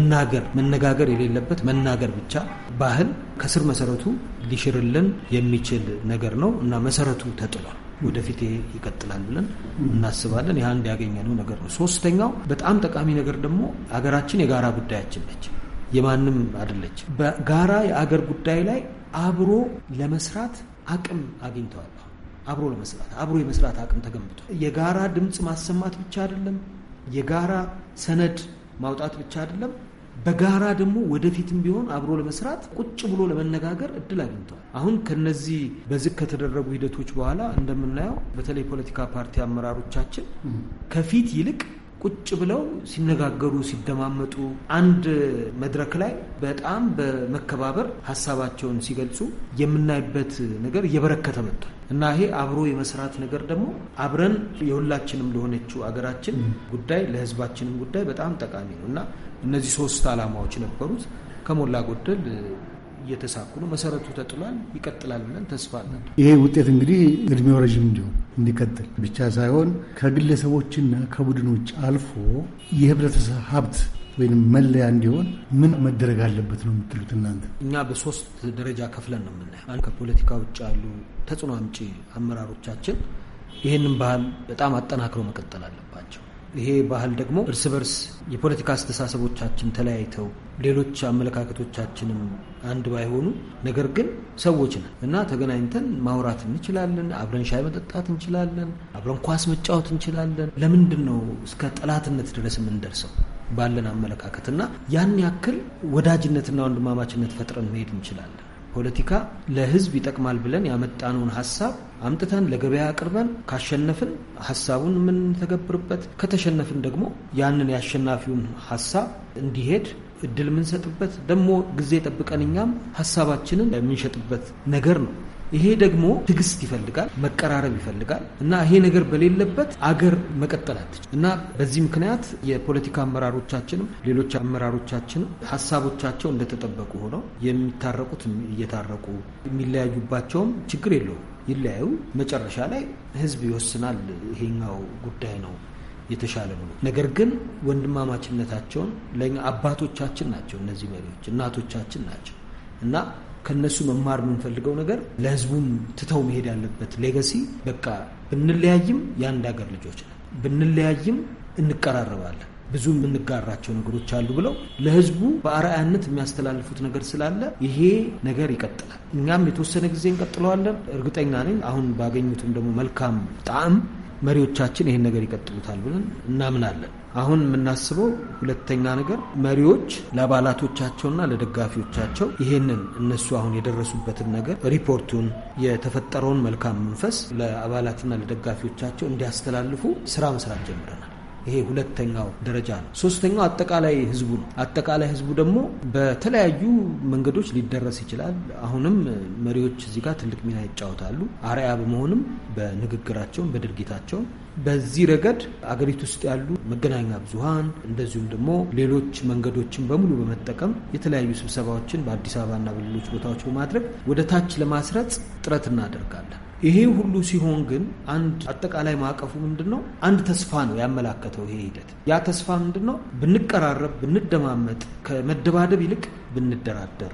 መነጋገር የሌለበት መናገር ብቻ ባህል ከስር መሰረቱ ሊሽርልን የሚችል ነገር ነው እና መሰረቱ ተጥሏል። ወደፊት ይቀጥላል ብለን እናስባለን። ይህ አንድ ያገኘነው ነገር ነው። ሶስተኛው በጣም ጠቃሚ ነገር ደግሞ አገራችን የጋራ ጉዳያችን ነች፣ የማንም አይደለች። በጋራ የአገር ጉዳይ ላይ አብሮ ለመስራት አቅም አግኝተዋል። አብሮ የመስራት አቅም ተገንብቷል። የጋራ ድምፅ ማሰማት ብቻ አይደለም፣ የጋራ ሰነድ ማውጣት ብቻ አይደለም፣ በጋራ ደግሞ ወደፊትም ቢሆን አብሮ ለመስራት ቁጭ ብሎ ለመነጋገር እድል አግኝተዋል። አሁን ከነዚህ በዝግ ከተደረጉ ሂደቶች በኋላ እንደምናየው በተለይ ፖለቲካ ፓርቲ አመራሮቻችን ከፊት ይልቅ ቁጭ ብለው ሲነጋገሩ፣ ሲደማመጡ፣ አንድ መድረክ ላይ በጣም በመከባበር ሀሳባቸውን ሲገልጹ የምናይበት ነገር እየበረከተ መጥቷል እና ይሄ አብሮ የመስራት ነገር ደግሞ አብረን የሁላችንም ለሆነችው አገራችን ጉዳይ ለሕዝባችንም ጉዳይ በጣም ጠቃሚ ነው እና እነዚህ ሶስት ዓላማዎች ነበሩት። ከሞላ ጎደል እየተሳኩ ነው። መሰረቱ ተጥሏል። ይቀጥላል ብለን ተስፋ አለን። ይሄ ውጤት እንግዲህ እድሜው ረዥም እንዲሆን እንዲቀጥል ብቻ ሳይሆን ከግለሰቦችና ከቡድኖች አልፎ የህብረተሰብ ሀብት ወይም መለያ እንዲሆን ምን መደረግ አለበት ነው የምትሉት እናንተ? እኛ በሶስት ደረጃ ከፍለን ነው የምናየው። ከፖለቲካ ውጭ ያሉ ተጽዕኖ አምጪ አመራሮቻችን ይህንን ባህል በጣም አጠናክረው መቀጠል አለባቸው። ይሄ ባህል ደግሞ እርስ በርስ የፖለቲካ አስተሳሰቦቻችን ተለያይተው ሌሎች አመለካከቶቻችንም አንድ ባይሆኑ ነገር ግን ሰዎች ነን እና ተገናኝተን ማውራት እንችላለን፣ አብረን ሻይ መጠጣት እንችላለን፣ አብረን ኳስ መጫወት እንችላለን። ለምንድን ነው እስከ ጠላትነት ድረስ የምንደርሰው? ባለን አመለካከትና ያን ያክል ወዳጅነትና ወንድማማችነት ፈጥረን መሄድ እንችላለን። ፖለቲካ ለህዝብ ይጠቅማል ብለን ያመጣነውን ሀሳብ አምጥተን ለገበያ አቅርበን ካሸነፍን ሀሳቡን የምንተገብርበት፣ ከተሸነፍን ደግሞ ያንን ያሸናፊውን ሀሳብ እንዲሄድ እድል የምንሰጥበት፣ ደግሞ ጊዜ ጠብቀን እኛም ሀሳባችንን የምንሸጥበት ነገር ነው። ይሄ ደግሞ ትዕግስት ይፈልጋል፣ መቀራረብ ይፈልጋል እና ይሄ ነገር በሌለበት አገር መቀጠል አትችልም እና በዚህ ምክንያት የፖለቲካ አመራሮቻችንም ሌሎች አመራሮቻችንም ሀሳቦቻቸው እንደተጠበቁ ሆነው የሚታረቁት እየታረቁ የሚለያዩባቸውም ችግር የለውም፣ ይለያዩ። መጨረሻ ላይ ህዝብ ይወስናል። ይሄኛው ጉዳይ ነው የተሻለ ነው። ነገር ግን ወንድማማችነታቸውን ለኛ አባቶቻችን ናቸው፣ እነዚህ መሪዎች እናቶቻችን ናቸው እና ከነሱ መማር የምንፈልገው ነገር ለህዝቡም ትተው መሄድ ያለበት ሌጋሲ በቃ ብንለያይም የአንድ ሀገር ልጆች ነን፣ ብንለያይም እንቀራረባለን፣ ብዙ የምንጋራቸው ነገሮች አሉ ብለው ለህዝቡ በአርአያነት የሚያስተላልፉት ነገር ስላለ ይሄ ነገር ይቀጥላል። እኛም የተወሰነ ጊዜ እንቀጥለዋለን። እርግጠኛ ነኝ አሁን ባገኙትም ደግሞ መልካም ጣዕም መሪዎቻችን ይሄን ነገር ይቀጥሉታል ብለን እናምናለን። አሁን የምናስበው ሁለተኛ ነገር መሪዎች ለአባላቶቻቸውና ለደጋፊዎቻቸው ይሄንን እነሱ አሁን የደረሱበትን ነገር ሪፖርቱን፣ የተፈጠረውን መልካም መንፈስ ለአባላትና ለደጋፊዎቻቸው እንዲያስተላልፉ ስራ መስራት ጀምረናል። ይሄ ሁለተኛው ደረጃ ነው። ሶስተኛው አጠቃላይ ህዝቡ ነው። አጠቃላይ ህዝቡ ደግሞ በተለያዩ መንገዶች ሊደረስ ይችላል። አሁንም መሪዎች እዚህ ጋር ትልቅ ሚና ይጫወታሉ። አርአያ በመሆንም በንግግራቸውም በድርጊታቸውም በዚህ ረገድ አገሪቱ ውስጥ ያሉ መገናኛ ብዙሃን እንደዚሁም ደግሞ ሌሎች መንገዶችን በሙሉ በመጠቀም የተለያዩ ስብሰባዎችን በአዲስ አበባና በሌሎች ቦታዎች በማድረግ ወደ ታች ለማስረጽ ጥረት እናደርጋለን። ይሄ ሁሉ ሲሆን ግን አንድ አጠቃላይ ማዕቀፉ ምንድነው? አንድ ተስፋ ነው ያመላከተው ይሄ ሂደት። ያ ተስፋ ምንድነው? ብንቀራረብ፣ ብንደማመጥ፣ ከመደባደብ ይልቅ ብንደራደር፣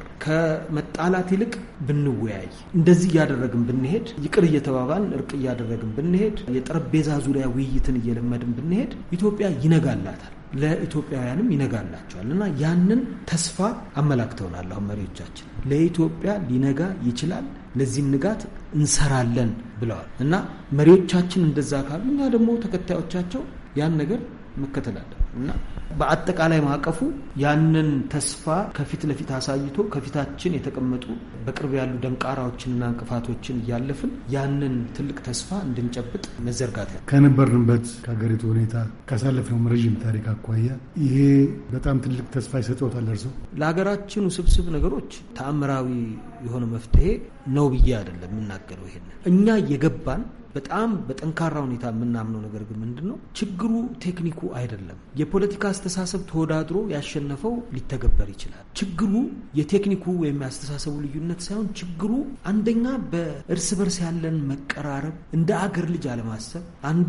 ከመጣላት ይልቅ ብንወያይ፣ እንደዚህ እያደረግን ብንሄድ፣ ይቅር እየተባባን እርቅ እያደረግን ብንሄድ፣ የጠረጴዛ ዙሪያ ውይይትን እየለመድን ብንሄድ ኢትዮጵያ ይነጋላታል፣ ለኢትዮጵያውያንም ይነጋላቸዋል። እና ያንን ተስፋ አመላክተውናል አሁን መሪዎቻችን። ለኢትዮጵያ ሊነጋ ይችላል፣ ለዚህም ንጋት እንሰራለን ብለዋል። እና መሪዎቻችን እንደዛ ካሉ እኛ ደግሞ ተከታዮቻቸው ያን ነገር መከተል አለን እና በአጠቃላይ ማዕቀፉ ያንን ተስፋ ከፊት ለፊት አሳይቶ ከፊታችን የተቀመጡ በቅርብ ያሉ ደንቃራዎችንና እንቅፋቶችን እያለፍን ያንን ትልቅ ተስፋ እንድንጨብጥ መዘርጋት ያለ ከነበርንበት ከሀገሪቱ ሁኔታ ካሳለፍነው ረዥም ታሪክ አኳያ ይሄ በጣም ትልቅ ተስፋ ይሰጥዎታል እርሶ? ለሀገራችን ውስብስብ ነገሮች ተአምራዊ የሆነ መፍትሄ ነው ብዬ አይደለም የምናገረው። ይሄን እኛ እየገባን በጣም በጠንካራ ሁኔታ የምናምነው ነገር ግን ምንድነው? ችግሩ ቴክኒኩ አይደለም። የፖለቲካ አስተሳሰብ ተወዳድሮ ያሸነፈው ሊተገበር ይችላል። ችግሩ የቴክኒኩ ወይም ያስተሳሰቡ ልዩነት ሳይሆን ችግሩ አንደኛ በእርስ በርስ ያለን መቀራረብ፣ እንደ አገር ልጅ አለማሰብ፣ አንዱ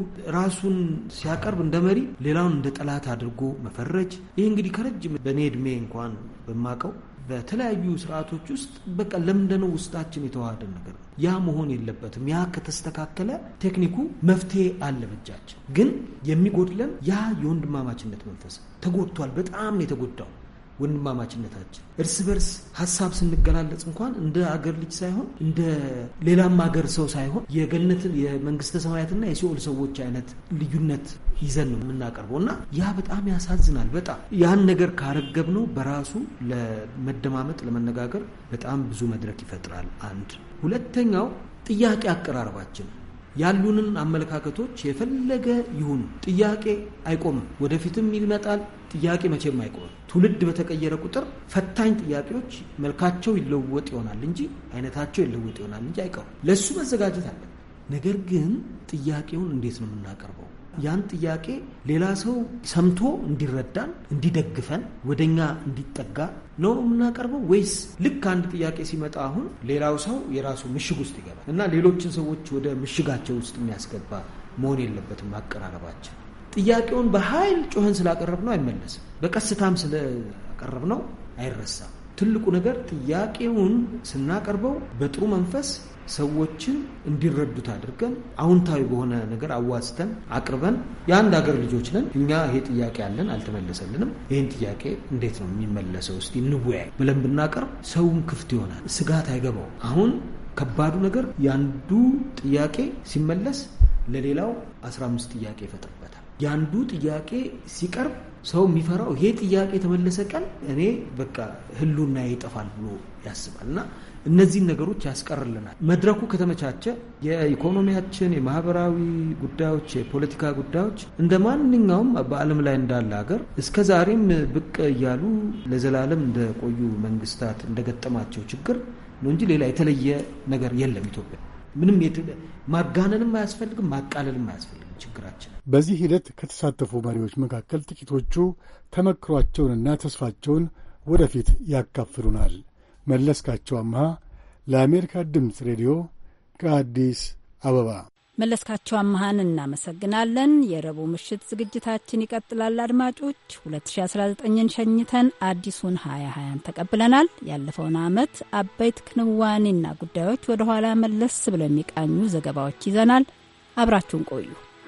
ራሱን ሲያቀርብ እንደ መሪ ሌላውን እንደ ጠላት አድርጎ መፈረጅ። ይህ እንግዲህ ከረጅም በእኔ እድሜ እንኳን በማቀው በተለያዩ ስርዓቶች ውስጥ በቃ ለምንድነው ውስጣችን የተዋሃደን ነገር ነው። ያ መሆን የለበትም። ያ ከተስተካከለ ቴክኒኩ መፍትሄ አለ በእጃችን። ግን የሚጎድለን ያ የወንድማማችነት መንፈስ ተጎድቷል። በጣም ነው የተጎዳው ወንድማማችነታችን። እርስ በርስ ሀሳብ ስንገላለጽ እንኳን እንደ አገር ልጅ ሳይሆን እንደ ሌላም አገር ሰው ሳይሆን የገነትን የመንግስተ ሰማያትና የሲኦል ሰዎች አይነት ልዩነት ይዘን ነው የምናቀርበው እና ያ በጣም ያሳዝናል። በጣም ያን ነገር ካረገብነው በራሱ ለመደማመጥ ለመነጋገር በጣም ብዙ መድረክ ይፈጥራል። አንድ ሁለተኛው ጥያቄ አቀራረባችን ያሉንን አመለካከቶች የፈለገ ይሁኑ ጥያቄ አይቆምም። ወደፊትም ይመጣል። ጥያቄ መቼም አይቆምም። ትውልድ በተቀየረ ቁጥር ፈታኝ ጥያቄዎች መልካቸው ይለወጥ ይሆናል እንጂ አይነታቸው ይለወጥ ይሆናል እንጂ አይቀሩም። ለሱ መዘጋጀት አለ። ነገር ግን ጥያቄውን እንዴት ነው የምናቀርበው? ያን ጥያቄ ሌላ ሰው ሰምቶ እንዲረዳን፣ እንዲደግፈን፣ ወደኛ እንዲጠጋ ነው የምናቀርበው ወይስ ልክ አንድ ጥያቄ ሲመጣ አሁን ሌላው ሰው የራሱ ምሽግ ውስጥ ይገባል እና ሌሎችን ሰዎች ወደ ምሽጋቸው ውስጥ የሚያስገባ መሆን የለበትም አቀራረባችን። ጥያቄውን በኃይል ጮኸን ስላቀረብነው አይመለስም። በቀስታም ስላቀረብነው አይረሳም። ትልቁ ነገር ጥያቄውን ስናቀርበው በጥሩ መንፈስ ሰዎችን እንዲረዱት አድርገን አዎንታዊ በሆነ ነገር አዋስተን አቅርበን የአንድ ሀገር ልጆች ነን እኛ፣ ይሄ ጥያቄ አለን አልተመለሰልንም፣ ይህን ጥያቄ እንዴት ነው የሚመለሰው እስቲ እንወያይ ብለን ብናቀርብ ሰውም ክፍት ይሆናል፣ ስጋት አይገባው። አሁን ከባዱ ነገር የአንዱ ጥያቄ ሲመለስ ለሌላው 15 ጥያቄ ይፈጥርበታል። የአንዱ ጥያቄ ሲቀርብ ሰው የሚፈራው ይሄ ጥያቄ የተመለሰ ቀን እኔ በቃ ህሉና ይጠፋል ብሎ ያስባል እና እነዚህን ነገሮች ያስቀርልናል። መድረኩ ከተመቻቸ የኢኮኖሚያችን፣ የማህበራዊ ጉዳዮች፣ የፖለቲካ ጉዳዮች እንደ ማንኛውም በዓለም ላይ እንዳለ ሀገር እስከ ዛሬም ብቅ እያሉ ለዘላለም እንደቆዩ መንግስታት እንደገጠማቸው ችግር ነው እንጂ ሌላ የተለየ ነገር የለም። ኢትዮጵያ ምንም ማጋነንም አያስፈልግም፣ ማቃለልም አያስፈልግም ችግራችን። በዚህ ሂደት ከተሳተፉ መሪዎች መካከል ጥቂቶቹ ተመክሯቸውንና ተስፋቸውን ወደፊት ያካፍሉናል። መለስካቸው አምሃ ለአሜሪካ ድምፅ ሬዲዮ ከአዲስ አበባ። መለስካቸው አምሃን እናመሰግናለን። የረቡዕ ምሽት ዝግጅታችን ይቀጥላል። አድማጮች 2019ን ሸኝተን አዲሱን 2020ን ተቀብለናል። ያለፈውን ዓመት አበይት ክንዋኔና ጉዳዮች ወደ ኋላ መለስ ብለው የሚቃኙ ዘገባዎች ይዘናል። አብራችሁን ቆዩ።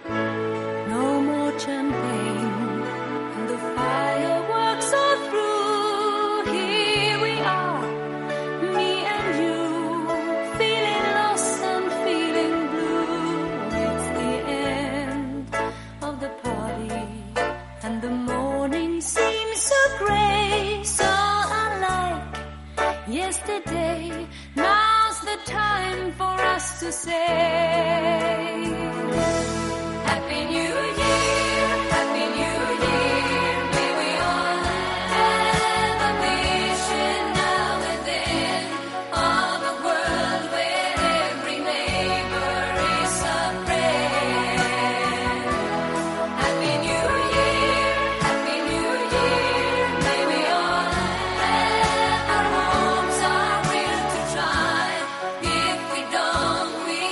Yesterday, now's the time for us to say Happy New Year, Happy New Year. May we all have a vision now and then of a world where every neighbor is a friend. Happy New Year, Happy New Year. May we all have our homes are built to try. If we don't, we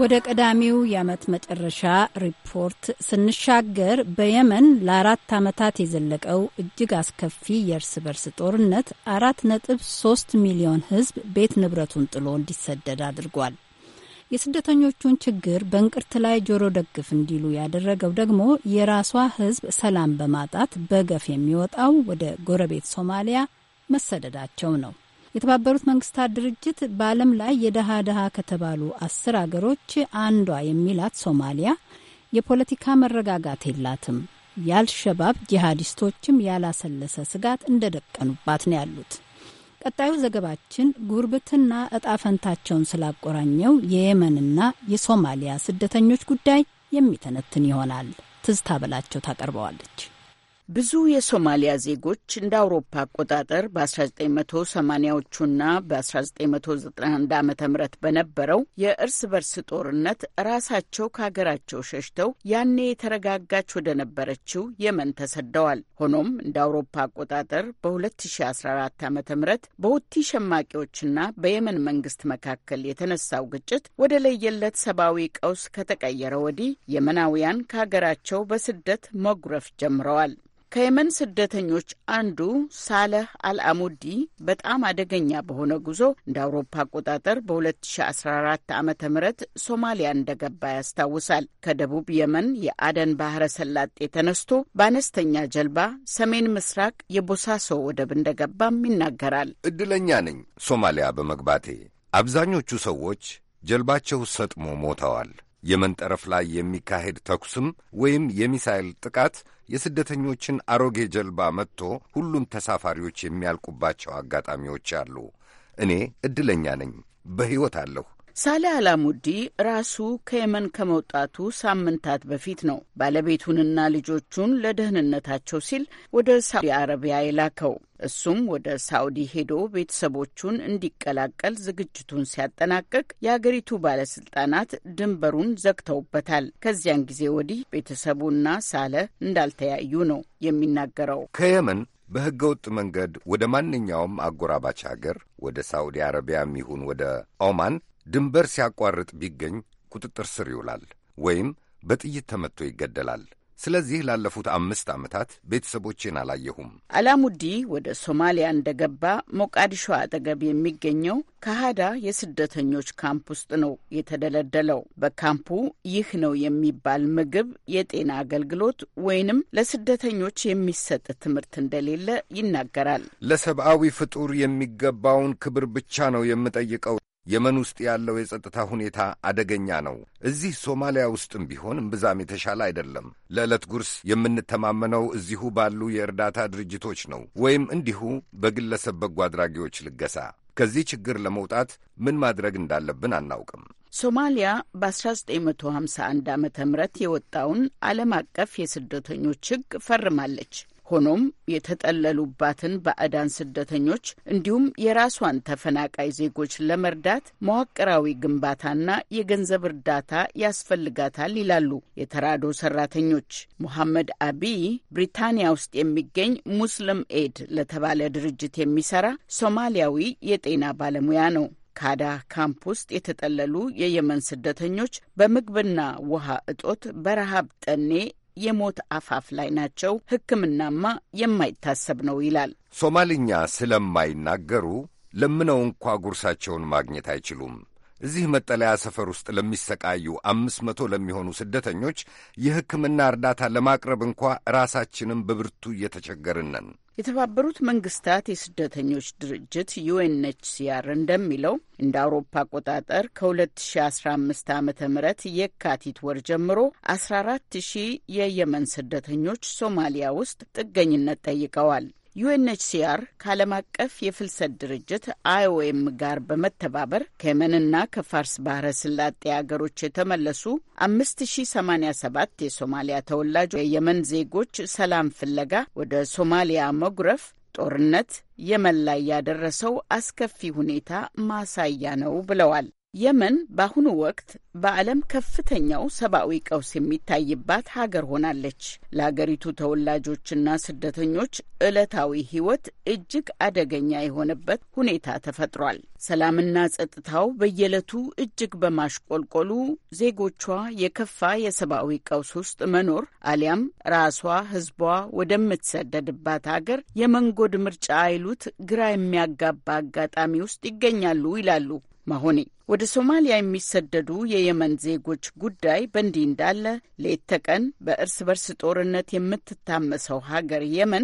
ወደ ቀዳሚው የዓመት መጨረሻ ሪፖርት ስንሻገር በየመን ለ4 ዓመታት የዘለቀው እጅግ አስከፊ የእርስ በርስ ጦርነት 4.3 ሚሊዮን ሕዝብ ቤት ንብረቱን ጥሎ እንዲሰደድ አድርጓል። የስደተኞቹን ችግር በእንቅርት ላይ ጆሮ ደግፍ እንዲሉ ያደረገው ደግሞ የራሷ ሕዝብ ሰላም በማጣት በገፍ የሚወጣው ወደ ጎረቤት ሶማሊያ መሰደዳቸው ነው። የተባበሩት መንግስታት ድርጅት በዓለም ላይ የደሃ ከተባሉ 10 አገሮች አንዷ የሚላት ሶማሊያ የፖለቲካ መረጋጋት የላትም። የአልሸባብ ጂሃዲስቶችም ያላሰለሰ ስጋት እንደደቀኑባት ነው ያሉት። ቀጣዩ ዘገባችን ጉርብትና እጣ ፈንታቸውን ስላቆራኘው የየመንና የሶማሊያ ስደተኞች ጉዳይ የሚተነትን ይሆናል። ትዝታ በላቸው ታቀርበዋለች። ብዙ የሶማሊያ ዜጎች እንደ አውሮፓ አቆጣጠር በ1980ዎቹና በ1991 ዓ.ም በነበረው የእርስ በርስ ጦርነት ራሳቸው ከሀገራቸው ሸሽተው ያኔ የተረጋጋች ወደ ነበረችው የመን ተሰደዋል። ሆኖም እንደ አውሮፓ አቆጣጠር በ2014 ዓ.ም በሁቲ ሸማቂዎችና በየመን መንግስት መካከል የተነሳው ግጭት ወደ ለየለት ሰብአዊ ቀውስ ከተቀየረ ወዲህ የመናውያን ከሀገራቸው በስደት መጉረፍ ጀምረዋል። ከየመን ስደተኞች አንዱ ሳለህ አልአሙዲ በጣም አደገኛ በሆነ ጉዞ እንደ አውሮፓ አቆጣጠር በ2014 ዓ.ም ሶማሊያ እንደገባ ያስታውሳል። ከደቡብ የመን የአደን ባህረ ሰላጤ ተነስቶ በአነስተኛ ጀልባ ሰሜን ምስራቅ የቦሳሶ ወደብ እንደገባም ይናገራል። እድለኛ ነኝ ሶማሊያ በመግባቴ። አብዛኞቹ ሰዎች ጀልባቸው ሰጥሞ ሞተዋል። የመን ጠረፍ ላይ የሚካሄድ ተኩስም ወይም የሚሳይል ጥቃት የስደተኞችን አሮጌ ጀልባ መጥቶ ሁሉም ተሳፋሪዎች የሚያልቁባቸው አጋጣሚዎች አሉ። እኔ እድለኛ ነኝ፣ በሕይወት አለሁ። ሳሌህ አላሙዲ ራሱ ከየመን ከመውጣቱ ሳምንታት በፊት ነው ባለቤቱንና ልጆቹን ለደህንነታቸው ሲል ወደ ሳዑዲ አረቢያ የላከው። እሱም ወደ ሳዑዲ ሄዶ ቤተሰቦቹን እንዲቀላቀል ዝግጅቱን ሲያጠናቅቅ የአገሪቱ ባለስልጣናት ድንበሩን ዘግተውበታል። ከዚያን ጊዜ ወዲህ ቤተሰቡና ሳሌህ እንዳልተያዩ ነው የሚናገረው። ከየመን በሕገ ወጥ መንገድ ወደ ማንኛውም አጎራባች አገር ወደ ሳዑዲ አረቢያም ይሁን ወደ ኦማን ድንበር ሲያቋርጥ ቢገኝ ቁጥጥር ስር ይውላል ወይም በጥይት ተመትቶ ይገደላል። ስለዚህ ላለፉት 5 ዓመታት ቤተሰቦቼን አላየሁም። አላሙዲ ወደ ሶማሊያ እንደገባ ሞቃዲሾ አጠገብ የሚገኘው ካሃዳ የስደተኞች ካምፕ ውስጥ ነው የተደለደለው። በካምፑ ይህ ነው የሚባል ምግብ፣ የጤና አገልግሎት ወይንም ለስደተኞች የሚሰጥ ትምህርት እንደሌለ ይናገራል። ለሰብአዊ ፍጡር የሚገባውን ክብር ብቻ ነው የምጠይቀው። የመን ውስጥ ያለው የጸጥታ ሁኔታ አደገኛ ነው። እዚህ ሶማሊያ ውስጥም ቢሆን እምብዛም የተሻለ አይደለም። ለዕለት ጉርስ የምንተማመነው እዚሁ ባሉ የእርዳታ ድርጅቶች ነው ወይም እንዲሁ በግለሰብ በጎ አድራጊዎች ልገሳ። ከዚህ ችግር ለመውጣት ምን ማድረግ እንዳለብን አናውቅም። ሶማሊያ በ1951 ዓ.ም የወጣውን ዓለም አቀፍ የስደተኞች ሕግ ፈርማለች። ሆኖም የተጠለሉባትን ባዕዳን ስደተኞች እንዲሁም የራሷን ተፈናቃይ ዜጎች ለመርዳት መዋቅራዊ ግንባታና የገንዘብ እርዳታ ያስፈልጋታል ይላሉ የተራዶ ሰራተኞች። ሙሐመድ አቢይ ብሪታንያ ውስጥ የሚገኝ ሙስሊም ኤድ ለተባለ ድርጅት የሚሰራ ሶማሊያዊ የጤና ባለሙያ ነው። ካዳ ካምፕ ውስጥ የተጠለሉ የየመን ስደተኞች በምግብና ውሃ እጦት በረሃብ ጠኔ የሞት አፋፍ ላይ ናቸው። ሕክምናማ የማይታሰብ ነው ይላል። ሶማልኛ ስለማይናገሩ ለምነው እንኳ ጉርሳቸውን ማግኘት አይችሉም። እዚህ መጠለያ ሰፈር ውስጥ ለሚሰቃዩ 500 ለሚሆኑ ስደተኞች የሕክምና እርዳታ ለማቅረብ እንኳ ራሳችንም በብርቱ እየተቸገርን ነን። የተባበሩት መንግስታት የስደተኞች ድርጅት ዩኤንኤችሲአር እንደሚለው እንደ አውሮፓ አቆጣጠር ከ2015 ዓ.ም የካቲት ወር ጀምሮ 14,000 የየመን ስደተኞች ሶማሊያ ውስጥ ጥገኝነት ጠይቀዋል። ዩኤንኤችሲአር ከዓለም አቀፍ የፍልሰት ድርጅት አይኦኤም ጋር በመተባበር ከየመንና ከፋርስ ባህረ ስላጤ አገሮች የተመለሱ 5087 የሶማሊያ ተወላጅ የየመን ዜጎች ሰላም ፍለጋ ወደ ሶማሊያ መጉረፍ ጦርነት የመን ላይ ያደረሰው አስከፊ ሁኔታ ማሳያ ነው ብለዋል። የመን በአሁኑ ወቅት በዓለም ከፍተኛው ሰብአዊ ቀውስ የሚታይባት ሀገር ሆናለች። ለሀገሪቱ ተወላጆችና ስደተኞች ዕለታዊ ሕይወት እጅግ አደገኛ የሆነበት ሁኔታ ተፈጥሯል። ሰላምና ጸጥታው በየዕለቱ እጅግ በማሽቆልቆሉ ዜጎቿ የከፋ የሰብአዊ ቀውስ ውስጥ መኖር አሊያም ራሷ ሕዝቧ ወደምትሰደድባት ሀገር የመንጎድ ምርጫ አይሉት ግራ የሚያጋባ አጋጣሚ ውስጥ ይገኛሉ ይላሉ ማሆኔ። ወደ ሶማሊያ የሚሰደዱ የየመን ዜጎች ጉዳይ በእንዲህ እንዳለ ሌት ተቀን በእርስ በርስ ጦርነት የምትታመሰው ሀገር የመን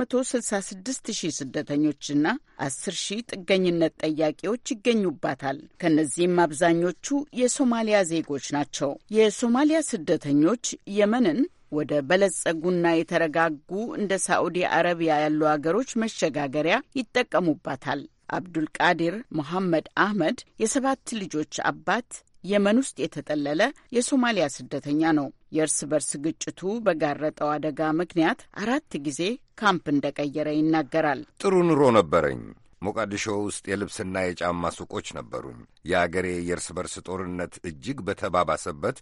266,000 ስደተኞችና 10,000 ጥገኝነት ጠያቂዎች ይገኙባታል። ከነዚህም አብዛኞቹ የሶማሊያ ዜጎች ናቸው። የሶማሊያ ስደተኞች የመንን ወደ በለጸጉና የተረጋጉ እንደ ሳዑዲ አረቢያ ያሉ አገሮች መሸጋገሪያ ይጠቀሙባታል። አብዱልቃዲር መሐመድ አህመድ የ7 ልጆች አባት የመን ውስጥ የተጠለለ የሶማሊያ ስደተኛ ነው። የእርስ በርስ ግጭቱ በጋረጠው አደጋ ምክንያት 4 ጊዜ ካምፕ እንደቀየረ ይናገራል። ጥሩ ኑሮ ነበረኝ። ሞቃዲሾ ውስጥ የልብስና የጫማ ሱቆች ነበሩኝ። የአገሬ የእርስ በርስ ጦርነት እጅግ በተባባሰበት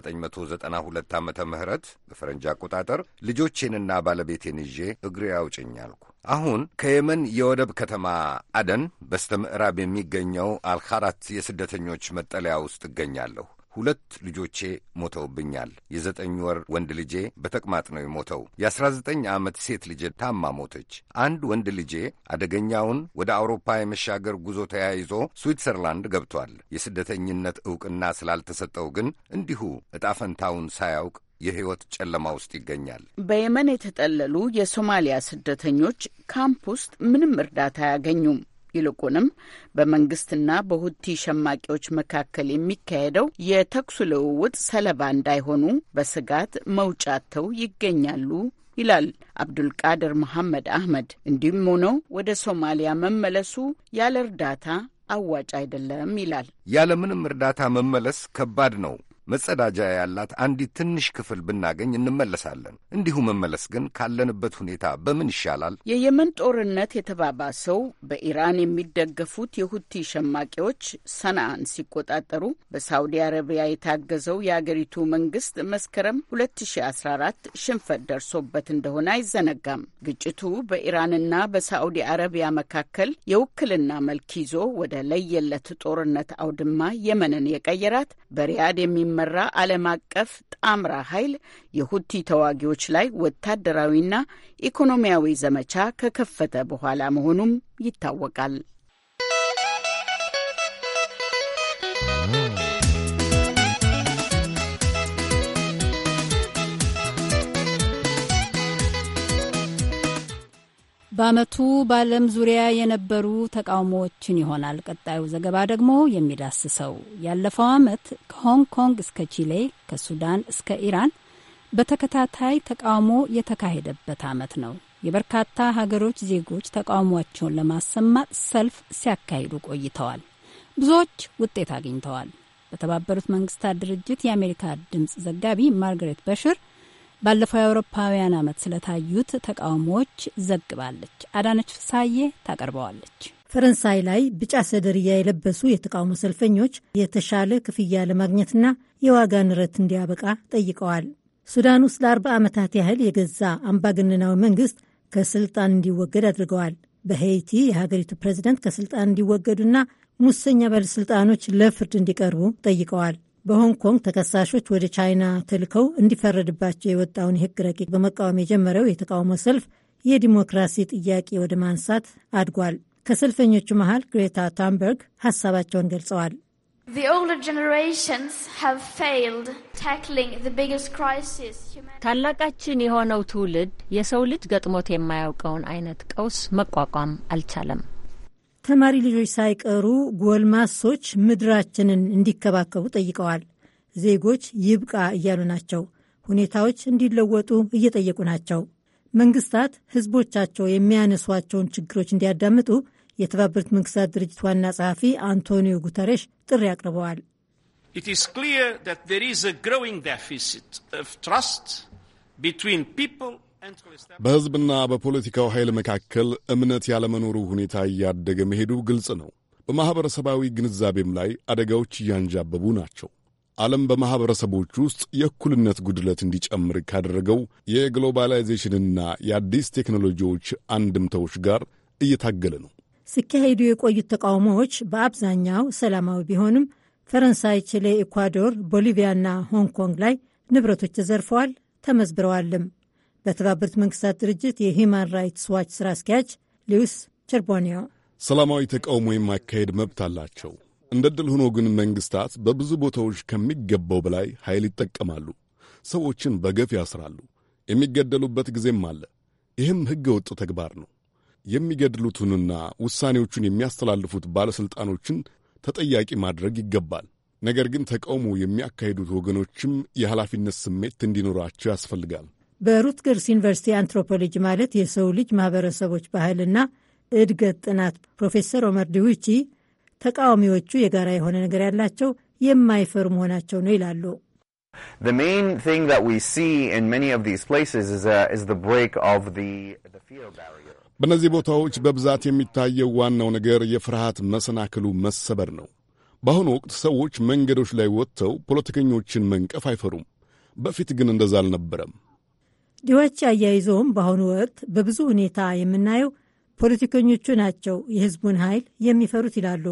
በ1992 ዓመተ ምህረት በፈረንጅ አቆጣጠር ልጆቼንና ባለቤቴን ይዤ እግሬ አውጭኝ አልኩ። አሁን ከየመን የወደብ ከተማ አደን በስተ ምዕራብ የሚገኘው አልኻራት የስደተኞች መጠለያ ውስጥ እገኛለሁ። 2 ልጆቼ ሞተውብኛል። የ9 ወር ወንድ ልጄ በተቅማጥ ነው የሞተው። የ19 ዓመት ሴት ልጄ ታማ ሞተች። አንድ ወንድ ልጄ አደገኛውን ወደ አውሮፓ የመሻገር ጉዞ ተያይዞ ስዊትዘርላንድ ገብቷል። የስደተኝነት ዕውቅና ስላልተሰጠው ግን እንዲሁ ዕጣፈንታውን ሳያውቅ የሕይወት ጨለማ ውስጥ ይገኛል። በየመን የተጠለሉ የሶማሊያ ስደተኞች ካምፕ ውስጥ ምንም እርዳታ አያገኙም። ይልቁንም በመንግስትና በሁቲ ሸማቂዎች መካከል የሚካሄደው የተኩስ ልውውጥ ሰለባ እንዳይሆኑ በስጋት መውጫተው ይገኛሉ ይላል አብዱልቃድር መሐመድ አህመድ። እንዲሁም ሆነው ወደ ሶማሊያ መመለሱ ያለ እርዳታ አዋጭ አይደለም ይላል። ያለ ምንም እርዳታ መመለስ ከባድ ነው። መጸዳጃ ያላት አንዲት ትንሽ ክፍል ብናገኝ እንመለሳለን። እንዲሁ መመለስ ግን ካለንበት ሁኔታ በምን ይሻላል? የየመን ጦርነት የተባባሰው በኢራን የሚደገፉት የሁቲ ሸማቂዎች ሰንዓን ሲቆጣጠሩ በሳውዲ አረቢያ የታገዘው የአገሪቱ መንግስት መስከረም 2014 ሽንፈት ደርሶበት እንደሆነ አይዘነጋም። ግጭቱ በኢራንና በሳውዲ አረቢያ መካከል የውክልና መልክ ይዞ ወደ ለየለት ጦርነት አውድማ የመንን የቀየራት በሪያድ የሚመራ ዓለም አቀፍ ጣምራ ኃይል የሁቲ ተዋጊዎች ላይ ወታደራዊና ኢኮኖሚያዊ ዘመቻ ከከፈተ በኋላ መሆኑም ይታወቃል። በዓመቱ በዓለም ዙሪያ የነበሩ ተቃውሞዎችን ይሆናል ቀጣዩ ዘገባ ደግሞ የሚዳስሰው። ያለፈው ዓመት ከሆንግ ኮንግ እስከ ቺሌ፣ ከሱዳን እስከ ኢራን በተከታታይ ተቃውሞ የተካሄደበት ዓመት ነው። የበርካታ ሀገሮች ዜጎች ተቃውሟቸውን ለማሰማት ሰልፍ ሲያካሂዱ ቆይተዋል። ብዙዎች ውጤት አግኝተዋል። በተባበሩት መንግስታት ድርጅት የአሜሪካ ድምፅ ዘጋቢ ማርጋሬት በሽር ባለፈው የአውሮፓውያን ዓመት ስለታዩት ተቃውሞዎች ዘግባለች። አዳነች ፍሳዬ ታቀርበዋለች። ፈረንሳይ ላይ ቢጫ ሰደርያ የለበሱ የተቃውሞ ሰልፈኞች የተሻለ ክፍያ ለማግኘትና የዋጋ ንረት እንዲያበቃ ጠይቀዋል። ሱዳን ውስጥ ለ40 ዓመታት ያህል የገዛ አምባገነናዊ መንግስት ከስልጣን እንዲወገድ አድርገዋል። በሄይቲ የሀገሪቱ ፕሬዝደንት ከስልጣን እንዲወገዱና ሙሰኛ ባለሥልጣኖች ለፍርድ እንዲቀርቡ ጠይቀዋል። በሆንግ ኮንግ ተከሳሾች ወደ ቻይና ተልከው እንዲፈረድባቸው የወጣውን የሕግ ረቂቅ በመቃወም የጀመረው የተቃውሞ ሰልፍ የዲሞክራሲ ጥያቄ ወደ ማንሳት አድጓል። ከሰልፈኞቹ መሃል ግሬታ ታምበርግ ሀሳባቸውን ገልጸዋል። ታላቃችን የሆነው ትውልድ የሰው ልጅ ገጥሞት የማያውቀውን አይነት ቀውስ መቋቋም አልቻለም። ተማሪ ልጆች ሳይቀሩ ጎልማሶች ምድራችንን እንዲከባከቡ ጠይቀዋል። ዜጎች ይብቃ እያሉ ናቸው። ሁኔታዎች እንዲለወጡ እየጠየቁ ናቸው። መንግስታት ህዝቦቻቸው የሚያነሷቸውን ችግሮች እንዲያዳምጡ የተባበሩት መንግስታት ድርጅት ዋና ጸሐፊ አንቶኒዮ ጉተሬሽ ጥሪ አቅርበዋል። It is clear that there is a growing deficit of trust between people. በሕዝብና በፖለቲካው ኃይል መካከል እምነት ያለመኖሩ ሁኔታ እያደገ መሄዱ ግልጽ ነው። በማኅበረሰባዊ ግንዛቤም ላይ አደጋዎች እያንዣበቡ ናቸው። ዓለም በማኅበረሰቦች ውስጥ የእኩልነት ጉድለት እንዲጨምር ካደረገው የግሎባላይዜሽንና የአዲስ ቴክኖሎጂዎች አንድምታዎች ጋር እየታገለ ነው። ሲካሄዱ የቆዩት ተቃውሞዎች በአብዛኛው ሰላማዊ ቢሆንም ፈረንሳይ፣ ቺሌ፣ ኢኳዶር፣ ቦሊቪያና ሆንግ ኮንግ ላይ ንብረቶች ተዘርፈዋል፣ ተመዝብረዋልም። በተባበሩት መንግስታት ድርጅት የሂውማን ራይትስ ዋች ሥራ አስኪያጅ ሉዊስ ቸርቦኒዮ ሰላማዊ ተቃውሞ የማካሄድ መብት አላቸው። እንደ ዕድል ሆኖ ግን መንግሥታት በብዙ ቦታዎች ከሚገባው በላይ ኃይል ይጠቀማሉ። ሰዎችን በገፍ ያስራሉ። የሚገደሉበት ጊዜም አለ። ይህም ሕገ ወጥ ተግባር ነው። የሚገድሉትንና ውሳኔዎቹን የሚያስተላልፉት ባለሥልጣኖችን ተጠያቂ ማድረግ ይገባል። ነገር ግን ተቃውሞ የሚያካሂዱት ወገኖችም የኃላፊነት ስሜት እንዲኖራቸው ያስፈልጋል። በሩትገርስ ዩኒቨርሲቲ አንትሮፖሎጂ ማለት የሰው ልጅ ማህበረሰቦች ባህልና እድገት ጥናት ፕሮፌሰር ኦመር ዲዊቺ ተቃዋሚዎቹ የጋራ የሆነ ነገር ያላቸው የማይፈሩ መሆናቸው ነው ይላሉ። The main thing that we see in many of these places is the break of the fear barrier. በእነዚህ ቦታዎች በብዛት የሚታየው ዋናው ነገር የፍርሃት መሰናክሉ መሰበር ነው። በአሁኑ ወቅት ሰዎች መንገዶች ላይ ወጥተው ፖለቲከኞችን መንቀፍ አይፈሩም። በፊት ግን እንደዛ አልነበረም። ዲዋቺ አያይዘውም በአሁኑ ወቅት በብዙ ሁኔታ የምናየው ፖለቲከኞቹ ናቸው የህዝቡን ኃይል የሚፈሩት ይላሉ።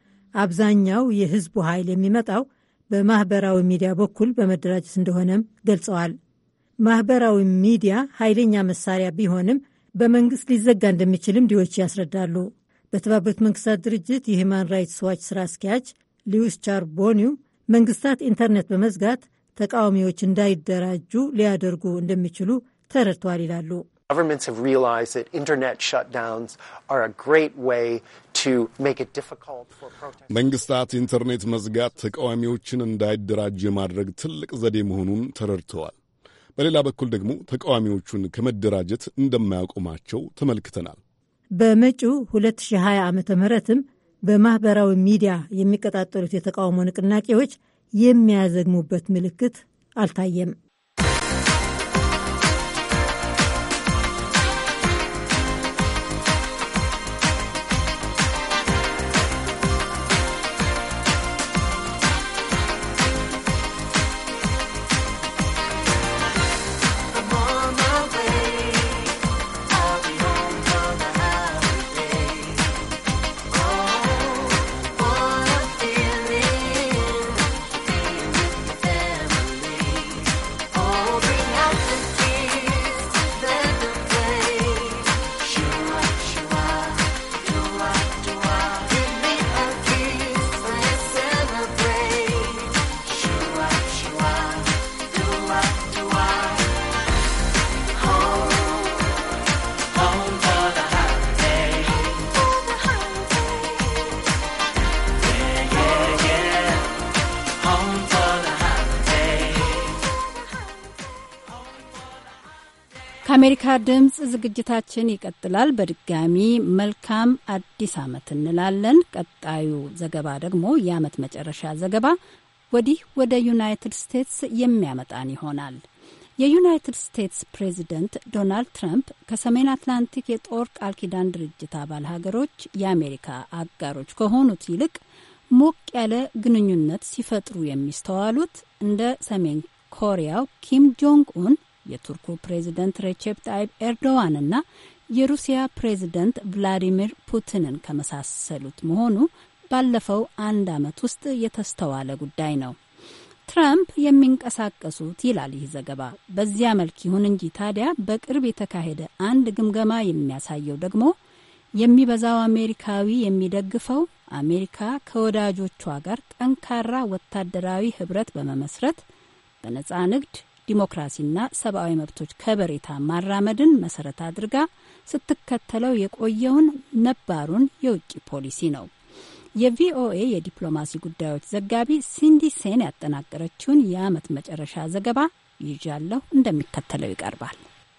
አብዛኛው የህዝቡ ኃይል የሚመጣው በማኅበራዊ ሚዲያ በኩል በመደራጀት እንደሆነም ገልጸዋል። ማኅበራዊ ሚዲያ ኃይለኛ መሳሪያ ቢሆንም በመንግሥት ሊዘጋ እንደሚችልም ዲዋቺ ያስረዳሉ። በተባበሩት መንግስታት ድርጅት የሂውማን ራይትስ ዋች ሥራ አስኪያጅ ሉዊስ ቻርቦኒው መንግስታት ኢንተርኔት በመዝጋት ተቃዋሚዎች እንዳይደራጁ ሊያደርጉ እንደሚችሉ ተረድተዋል ይላሉ። Governments have realized that internet shutdowns are a great way to make it difficult for protesters. መንግስታት ኢንተርኔት መዝጋት ተቃዋሚዎችን እንዳይደራጁ የማድረግ ትልቅ ዘዴ መሆኑን ተረድተዋል። በሌላ በኩል ደግሞ ተቃዋሚዎቹን ከመደራጀት እንደማያቆማቸው ተመልክተናል። በመጪው 2020 ዓመተ ምህረትም በማኅበራዊ ሚዲያ የሚቀጣጠሉት የተቃውሞ ንቅናቄዎች የሚያዘግሙበት ምልክት አልታየም። ከአሜሪካ ድምፅ ዝግጅታችን ይቀጥላል። በድጋሚ መልካም አዲስ ዓመት እንላለን። ቀጣዩ ዘገባ ደግሞ የዓመት መጨረሻ ዘገባ ወዲህ ወደ ዩናይትድ ስቴትስ የሚያመጣን ይሆናል። የዩናይትድ ስቴትስ ፕሬዚደንት ዶናልድ ትራምፕ ከሰሜን አትላንቲክ የጦር ቃል ኪዳን ድርጅት አባል ሀገሮች የአሜሪካ አጋሮች ከሆኑት ይልቅ ሞቅ ያለ ግንኙነት ሲፈጥሩ የሚስተዋሉት እንደ ሰሜን ኮሪያው ኪም ጆንግ ኡን፣ የቱርኩ ፕሬዚደንት ሬቼፕ ታይፕ ኤርዶዋንና የሩሲያ ፕሬዚደንት ቭላዲሚር ፑቲንን ከመሳሰሉት መሆኑ ባለፈው አንድ ዓመት ውስጥ የተስተዋለ ጉዳይ ነው። ትራምፕ የሚንቀሳቀሱት ይላል ይህ ዘገባ በዚያ መልክ ይሁን እንጂ ታዲያ በቅርብ የተካሄደ አንድ ግምገማ የሚያሳየው ደግሞ የሚበዛው አሜሪካዊ የሚደግፈው አሜሪካ ከወዳጆቿ ጋር ጠንካራ ወታደራዊ ህብረት በመመስረት በነጻ ንግድ፣ ዲሞክራሲና ሰብአዊ መብቶች ከበሬታ ማራመድን መሰረት አድርጋ ስትከተለው የቆየውን ነባሩን የውጭ ፖሊሲ ነው። የቪኦኤ የዲፕሎማሲ ጉዳዮች ዘጋቢ ሲንዲ ሴን ያጠናቀረችውን የዓመት መጨረሻ ዘገባ ይዣለሁ፣ እንደሚከተለው ይቀርባል።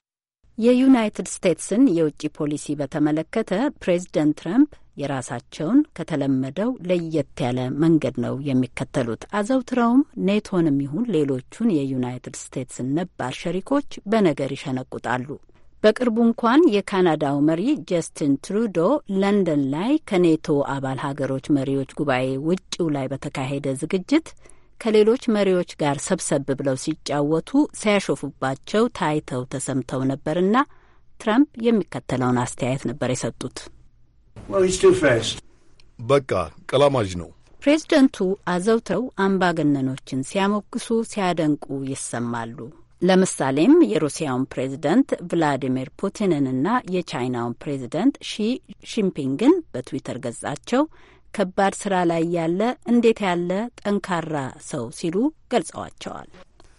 የዩናይትድ ስቴትስን የውጭ ፖሊሲ በተመለከተ ፕሬዚደንት ትራምፕ የራሳቸውን ከተለመደው ለየት ያለ መንገድ ነው የሚከተሉት። አዘውትረውም ኔቶንም ይሁን ሌሎቹን የዩናይትድ ስቴትስን ነባር ሸሪኮች በነገር ይሸነቁጣሉ። በቅርቡ እንኳን የካናዳው መሪ ጀስቲን ትሩዶ ለንደን ላይ ከኔቶ አባል ሀገሮች መሪዎች ጉባኤ ውጭው ላይ በተካሄደ ዝግጅት ከሌሎች መሪዎች ጋር ሰብሰብ ብለው ሲጫወቱ ሲያሾፉባቸው ታይተው ተሰምተው ነበርና ትራምፕ የሚከተለውን አስተያየት ነበር የሰጡት። በቃ ቀላማጅ ነው። ፕሬዝደንቱ አዘውትረው አምባገነኖችን ሲያሞግሱ ሲያደንቁ ይሰማሉ። ለምሳሌም የሩሲያውን ፕሬዝደንት ቭላዲሚር ፑቲንንና የቻይናውን ፕሬዝደንት ሺ ጂንፒንግን በትዊተር ገጻቸው ከባድ ስራ ላይ ያለ እንዴት ያለ ጠንካራ ሰው ሲሉ ገልጸዋቸዋል።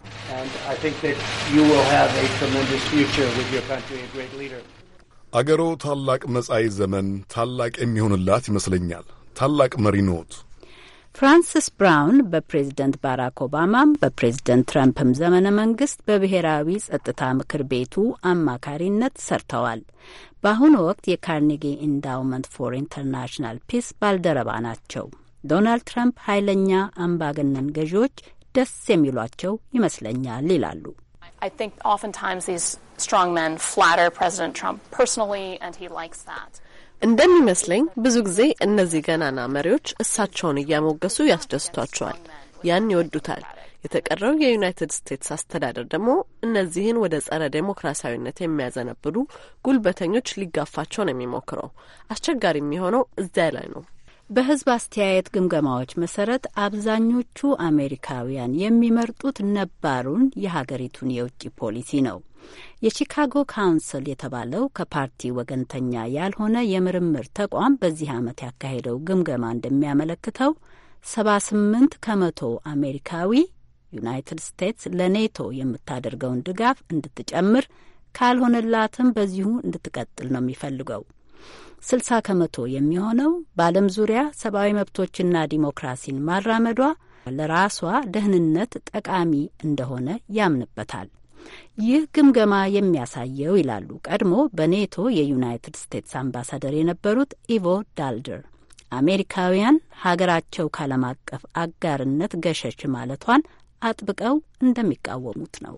አገሮ ታላቅ መጻኢ ዘመን ታላቅ የሚሆንላት ይመስለኛል። ታላቅ መሪ ኖት። ፍራንሲስ ብራውን በፕሬዝደንት ባራክ ኦባማም በፕሬዝደንት ትራምፕም ዘመነ መንግስት በብሔራዊ ጸጥታ ምክር ቤቱ አማካሪነት ሰርተዋል። በአሁኑ ወቅት የካርኔጊ ኢንዳውመንት ፎር ኢንተርናሽናል ፒስ ባልደረባ ናቸው። ዶናልድ ትራምፕ ኃይለኛ አምባገነን ገዢዎች ደስ የሚሏቸው ይመስለኛል ይላሉ። I think oftentimes these strong men flatter President Trump personally and he likes that. እንደሚመስለኝ ብዙ ጊዜ እነዚህ ገናና መሪዎች እሳቸውን እያሞገሱ ያስደስቷቸዋል። ያን ይወዱታል። የተቀረው የዩናይትድ ስቴትስ አስተዳደር ደግሞ እነዚህን ወደ ጸረ ዴሞክራሲያዊነት የሚያዘነብሉ ጉልበተኞች ሊጋፋቸው ነው የሚሞክረው። አስቸጋሪ የሚሆነው እዚያ ላይ ነው። በሕዝብ አስተያየት ግምገማዎች መሰረት አብዛኞቹ አሜሪካውያን የሚመርጡት ነባሩን የሀገሪቱን የውጭ ፖሊሲ ነው። የቺካጎ ካውንስል የተባለው ከፓርቲ ወገንተኛ ያልሆነ የምርምር ተቋም በዚህ ዓመት ያካሄደው ግምገማ እንደሚያመለክተው 78 ከመቶ አሜሪካዊ ዩናይትድ ስቴትስ ለኔቶ የምታደርገውን ድጋፍ እንድትጨምር ካልሆነላትም በዚሁ እንድትቀጥል ነው የሚፈልገው። 60 ከመቶ የሚሆነው በዓለም ዙሪያ ሰብአዊ መብቶችና ዲሞክራሲን ማራመዷ ለራሷ ደህንነት ጠቃሚ እንደሆነ ያምንበታል። ይህ ግምገማ የሚያሳየው ይላሉ ቀድሞ በኔቶ የዩናይትድ ስቴትስ አምባሳደር የነበሩት ኢቮ ዳልደር፣ አሜሪካውያን ሀገራቸው ካለም አቀፍ አጋርነት ገሸች ማለቷን አጥብቀው እንደሚቃወሙት ነው።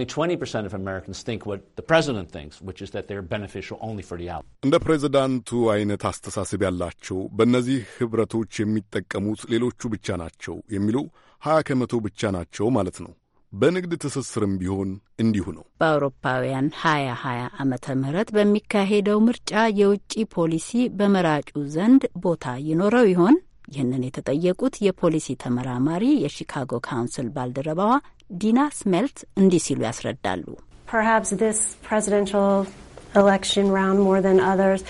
እንደ ፕሬዚዳንቱ አይነት አስተሳሰብ ያላቸው በእነዚህ ህብረቶች የሚጠቀሙት ሌሎቹ ብቻ ናቸው የሚሉ 20 ከመቶ ብቻ ናቸው ማለት ነው። በንግድ ትስስርም ቢሆን እንዲሁ ነው። በአውሮፓውያን 2020 ዓመተ ምህረት በሚካሄደው ምርጫ የውጭ ፖሊሲ በመራጩ ዘንድ ቦታ ይኖረው ይሆን? ይህንን የተጠየቁት የፖሊሲ ተመራማሪ የሺካጎ ካውንስል ባልደረባዋ ዲና ስሜልት እንዲህ ሲሉ ያስረዳሉ። Perhaps this presidential election round more than others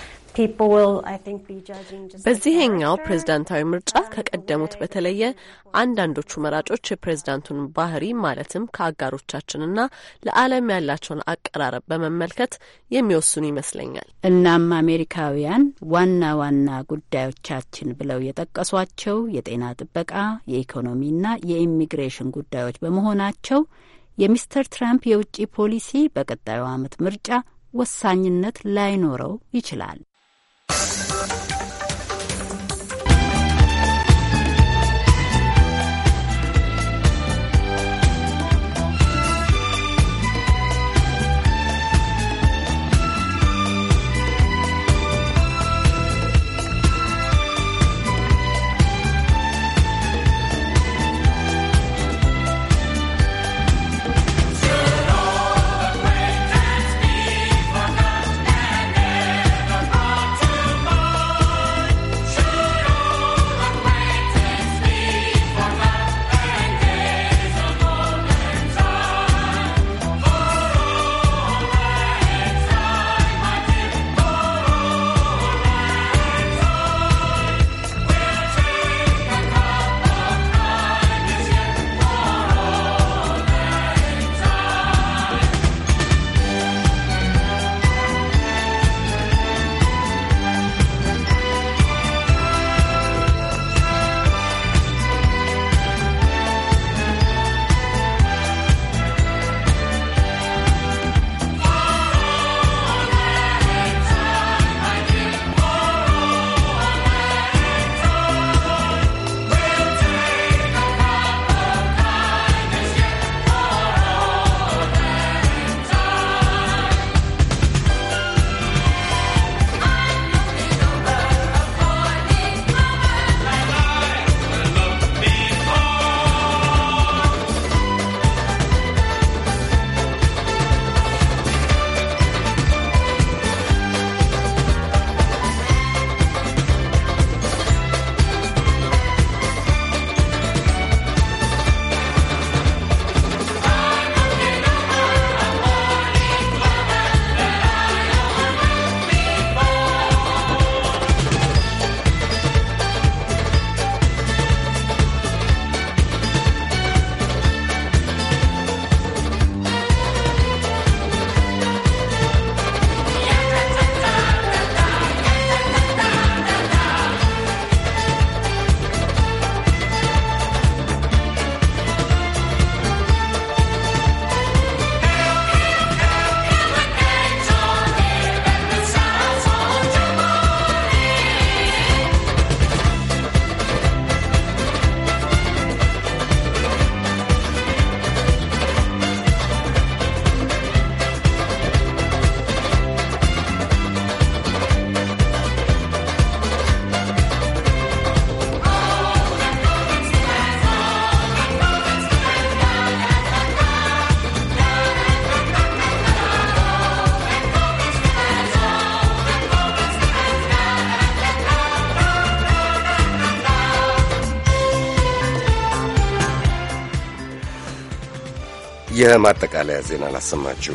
በዚህኛው ፕሬዝዳንታዊ ምርጫ ከቀደሙት በተለየ አንዳንዶቹ መራጮች የፕሬዝዳንቱን ባህሪ ማለትም ከአጋሮቻችንና ለዓለም ያላቸውን አቀራረብ በመመልከት የሚወስኑ ይመስለኛል። እናም አሜሪካውያን ዋና ዋና ጉዳዮቻችን ብለው የጠቀሷቸው የጤና ጥበቃ፣ የኢኮኖሚና የኢሚግሬሽን ጉዳዮች በመሆናቸው የሚስተር ትራምፕ የውጭ ፖሊሲ በቀጣዩ ዓመት ምርጫ ወሳኝነት ላይኖረው ይችላል። To የማጠቃለያ ዜና ላሰማችሁ።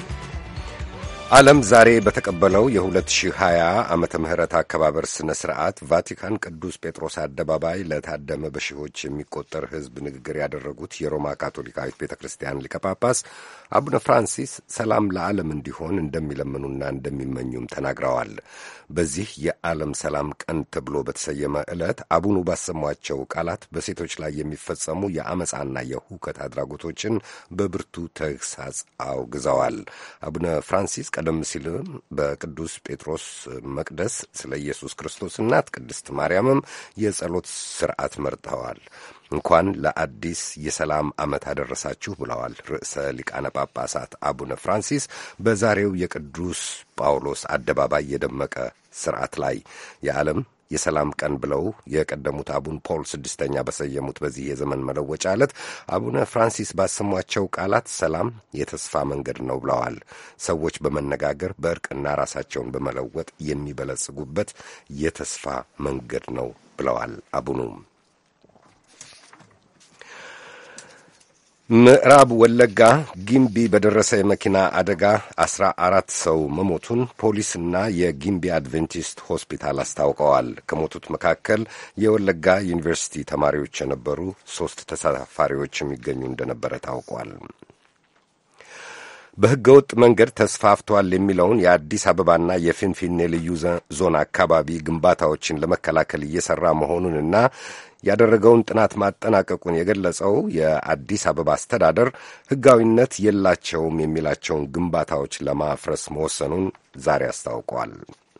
ዓለም ዛሬ በተቀበለው የ2020 ዓመተ ምህረት አከባበር ሥነ ሥርዓት ቫቲካን ቅዱስ ጴጥሮስ አደባባይ ለታደመ በሺዎች የሚቆጠር ሕዝብ ንግግር ያደረጉት የሮማ ካቶሊካዊት ቤተ ክርስቲያን ሊቀ ጳጳስ አቡነ ፍራንሲስ ሰላም ለዓለም እንዲሆን እንደሚለምኑና እንደሚመኙም ተናግረዋል። በዚህ የዓለም ሰላም ቀን ተብሎ በተሰየመ ዕለት አቡኑ ባሰሟቸው ቃላት በሴቶች ላይ የሚፈጸሙ የአመፃና የሁከት አድራጎቶችን በብርቱ ተግሳጽ አውግዘዋል። አቡነ ፍራንሲስ ቀደም ሲልም በቅዱስ ጴጥሮስ መቅደስ ስለ ኢየሱስ ክርስቶስ እናት ቅድስት ማርያምም የጸሎት ሥርዓት መርጠዋል። እንኳን ለአዲስ የሰላም ዓመት አደረሳችሁ ብለዋል ርዕሰ ሊቃነ ጳጳሳት አቡነ ፍራንሲስ በዛሬው የቅዱስ ጳውሎስ አደባባይ የደመቀ ሥርዓት ላይ የዓለም የሰላም ቀን ብለው የቀደሙት አቡነ ፖል ስድስተኛ በሰየሙት በዚህ የዘመን መለወጫ ዕለት አቡነ ፍራንሲስ ባሰሟቸው ቃላት ሰላም የተስፋ መንገድ ነው ብለዋል። ሰዎች በመነጋገር በእርቅና ራሳቸውን በመለወጥ የሚበለጽጉበት የተስፋ መንገድ ነው ብለዋል አቡኑ። ምዕራብ ወለጋ ጊምቢ በደረሰ የመኪና አደጋ 14 ሰው መሞቱን ፖሊስና የጊምቢ አድቬንቲስት ሆስፒታል አስታውቀዋል። ከሞቱት መካከል የወለጋ ዩኒቨርሲቲ ተማሪዎች የነበሩ 3 ተሳፋሪዎች የሚገኙ እንደነበረ ታውቋል። በሕገወጥ መንገድ ተስፋፍቷል የሚለውን የአዲስ አበባና የፊንፊኔ ልዩ ዞን አካባቢ ግንባታዎችን ለመከላከል እየሠራ መሆኑንና ያደረገውን ጥናት ማጠናቀቁን የገለጸው የአዲስ አበባ አስተዳደር ሕጋዊነት የላቸውም የሚላቸውን ግንባታዎች ለማፍረስ መወሰኑን ዛሬ አስታውቋል።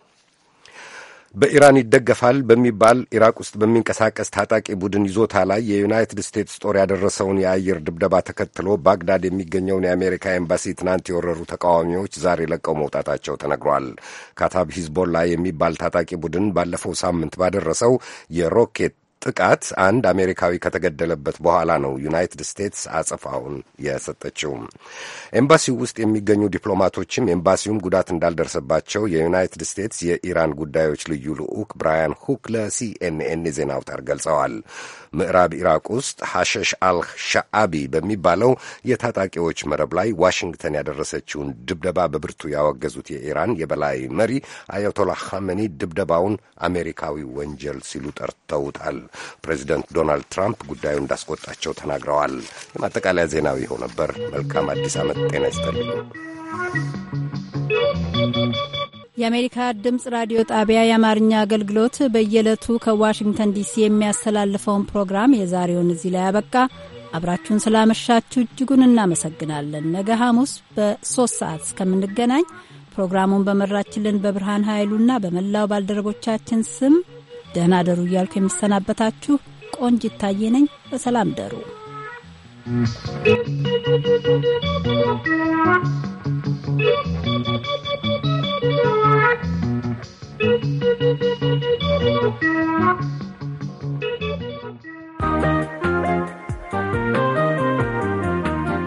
በኢራን ይደገፋል በሚባል ኢራቅ ውስጥ በሚንቀሳቀስ ታጣቂ ቡድን ይዞታ ላይ የዩናይትድ ስቴትስ ጦር ያደረሰውን የአየር ድብደባ ተከትሎ ባግዳድ የሚገኘውን የአሜሪካ ኤምባሲ ትናንት የወረሩ ተቃዋሚዎች ዛሬ ለቀው መውጣታቸው ተነግሯል። ካታብ ሂዝቦላ የሚባል ታጣቂ ቡድን ባለፈው ሳምንት ባደረሰው የሮኬት ጥቃት አንድ አሜሪካዊ ከተገደለበት በኋላ ነው ዩናይትድ ስቴትስ አጸፋውን የሰጠችው። ኤምባሲው ውስጥ የሚገኙ ዲፕሎማቶችም ኤምባሲውም ጉዳት እንዳልደረሰባቸው የዩናይትድ ስቴትስ የኢራን ጉዳዮች ልዩ ልዑክ ብራያን ሁክ ለሲኤንኤን የዜና አውታር ገልጸዋል። ምዕራብ ኢራቅ ውስጥ ሐሸሽ አልሻአቢ በሚባለው የታጣቂዎች መረብ ላይ ዋሽንግተን ያደረሰችውን ድብደባ በብርቱ ያወገዙት የኢራን የበላይ መሪ አያቶላህ ኻሜኒ ድብደባውን አሜሪካዊ ወንጀል ሲሉ ጠርተውታል። ፕሬዚደንት ዶናልድ ትራምፕ ጉዳዩ እንዳስቆጣቸው ተናግረዋል። የማጠቃለያ ዜናው ይኸው ነበር። መልካም አዲስ ዓመት። ጤና ይስጥልኝ። የአሜሪካ ድምፅ ራዲዮ ጣቢያ የአማርኛ አገልግሎት በየዕለቱ ከዋሽንግተን ዲሲ የሚያስተላልፈውን ፕሮግራም የዛሬውን እዚህ ላይ ያበቃ። አብራችሁን ስላመሻችሁ እጅጉን እናመሰግናለን። ነገ ሐሙስ በ3 ሰዓት እስከምንገናኝ ፕሮግራሙን በመራችልን በብርሃን ኃይሉና በመላው ባልደረቦቻችን ስም ደህና ደሩ እያልኩ የምሰናበታችሁ ቆንጂት ታዬ ነኝ። በሰላም ደሩ። Thank you.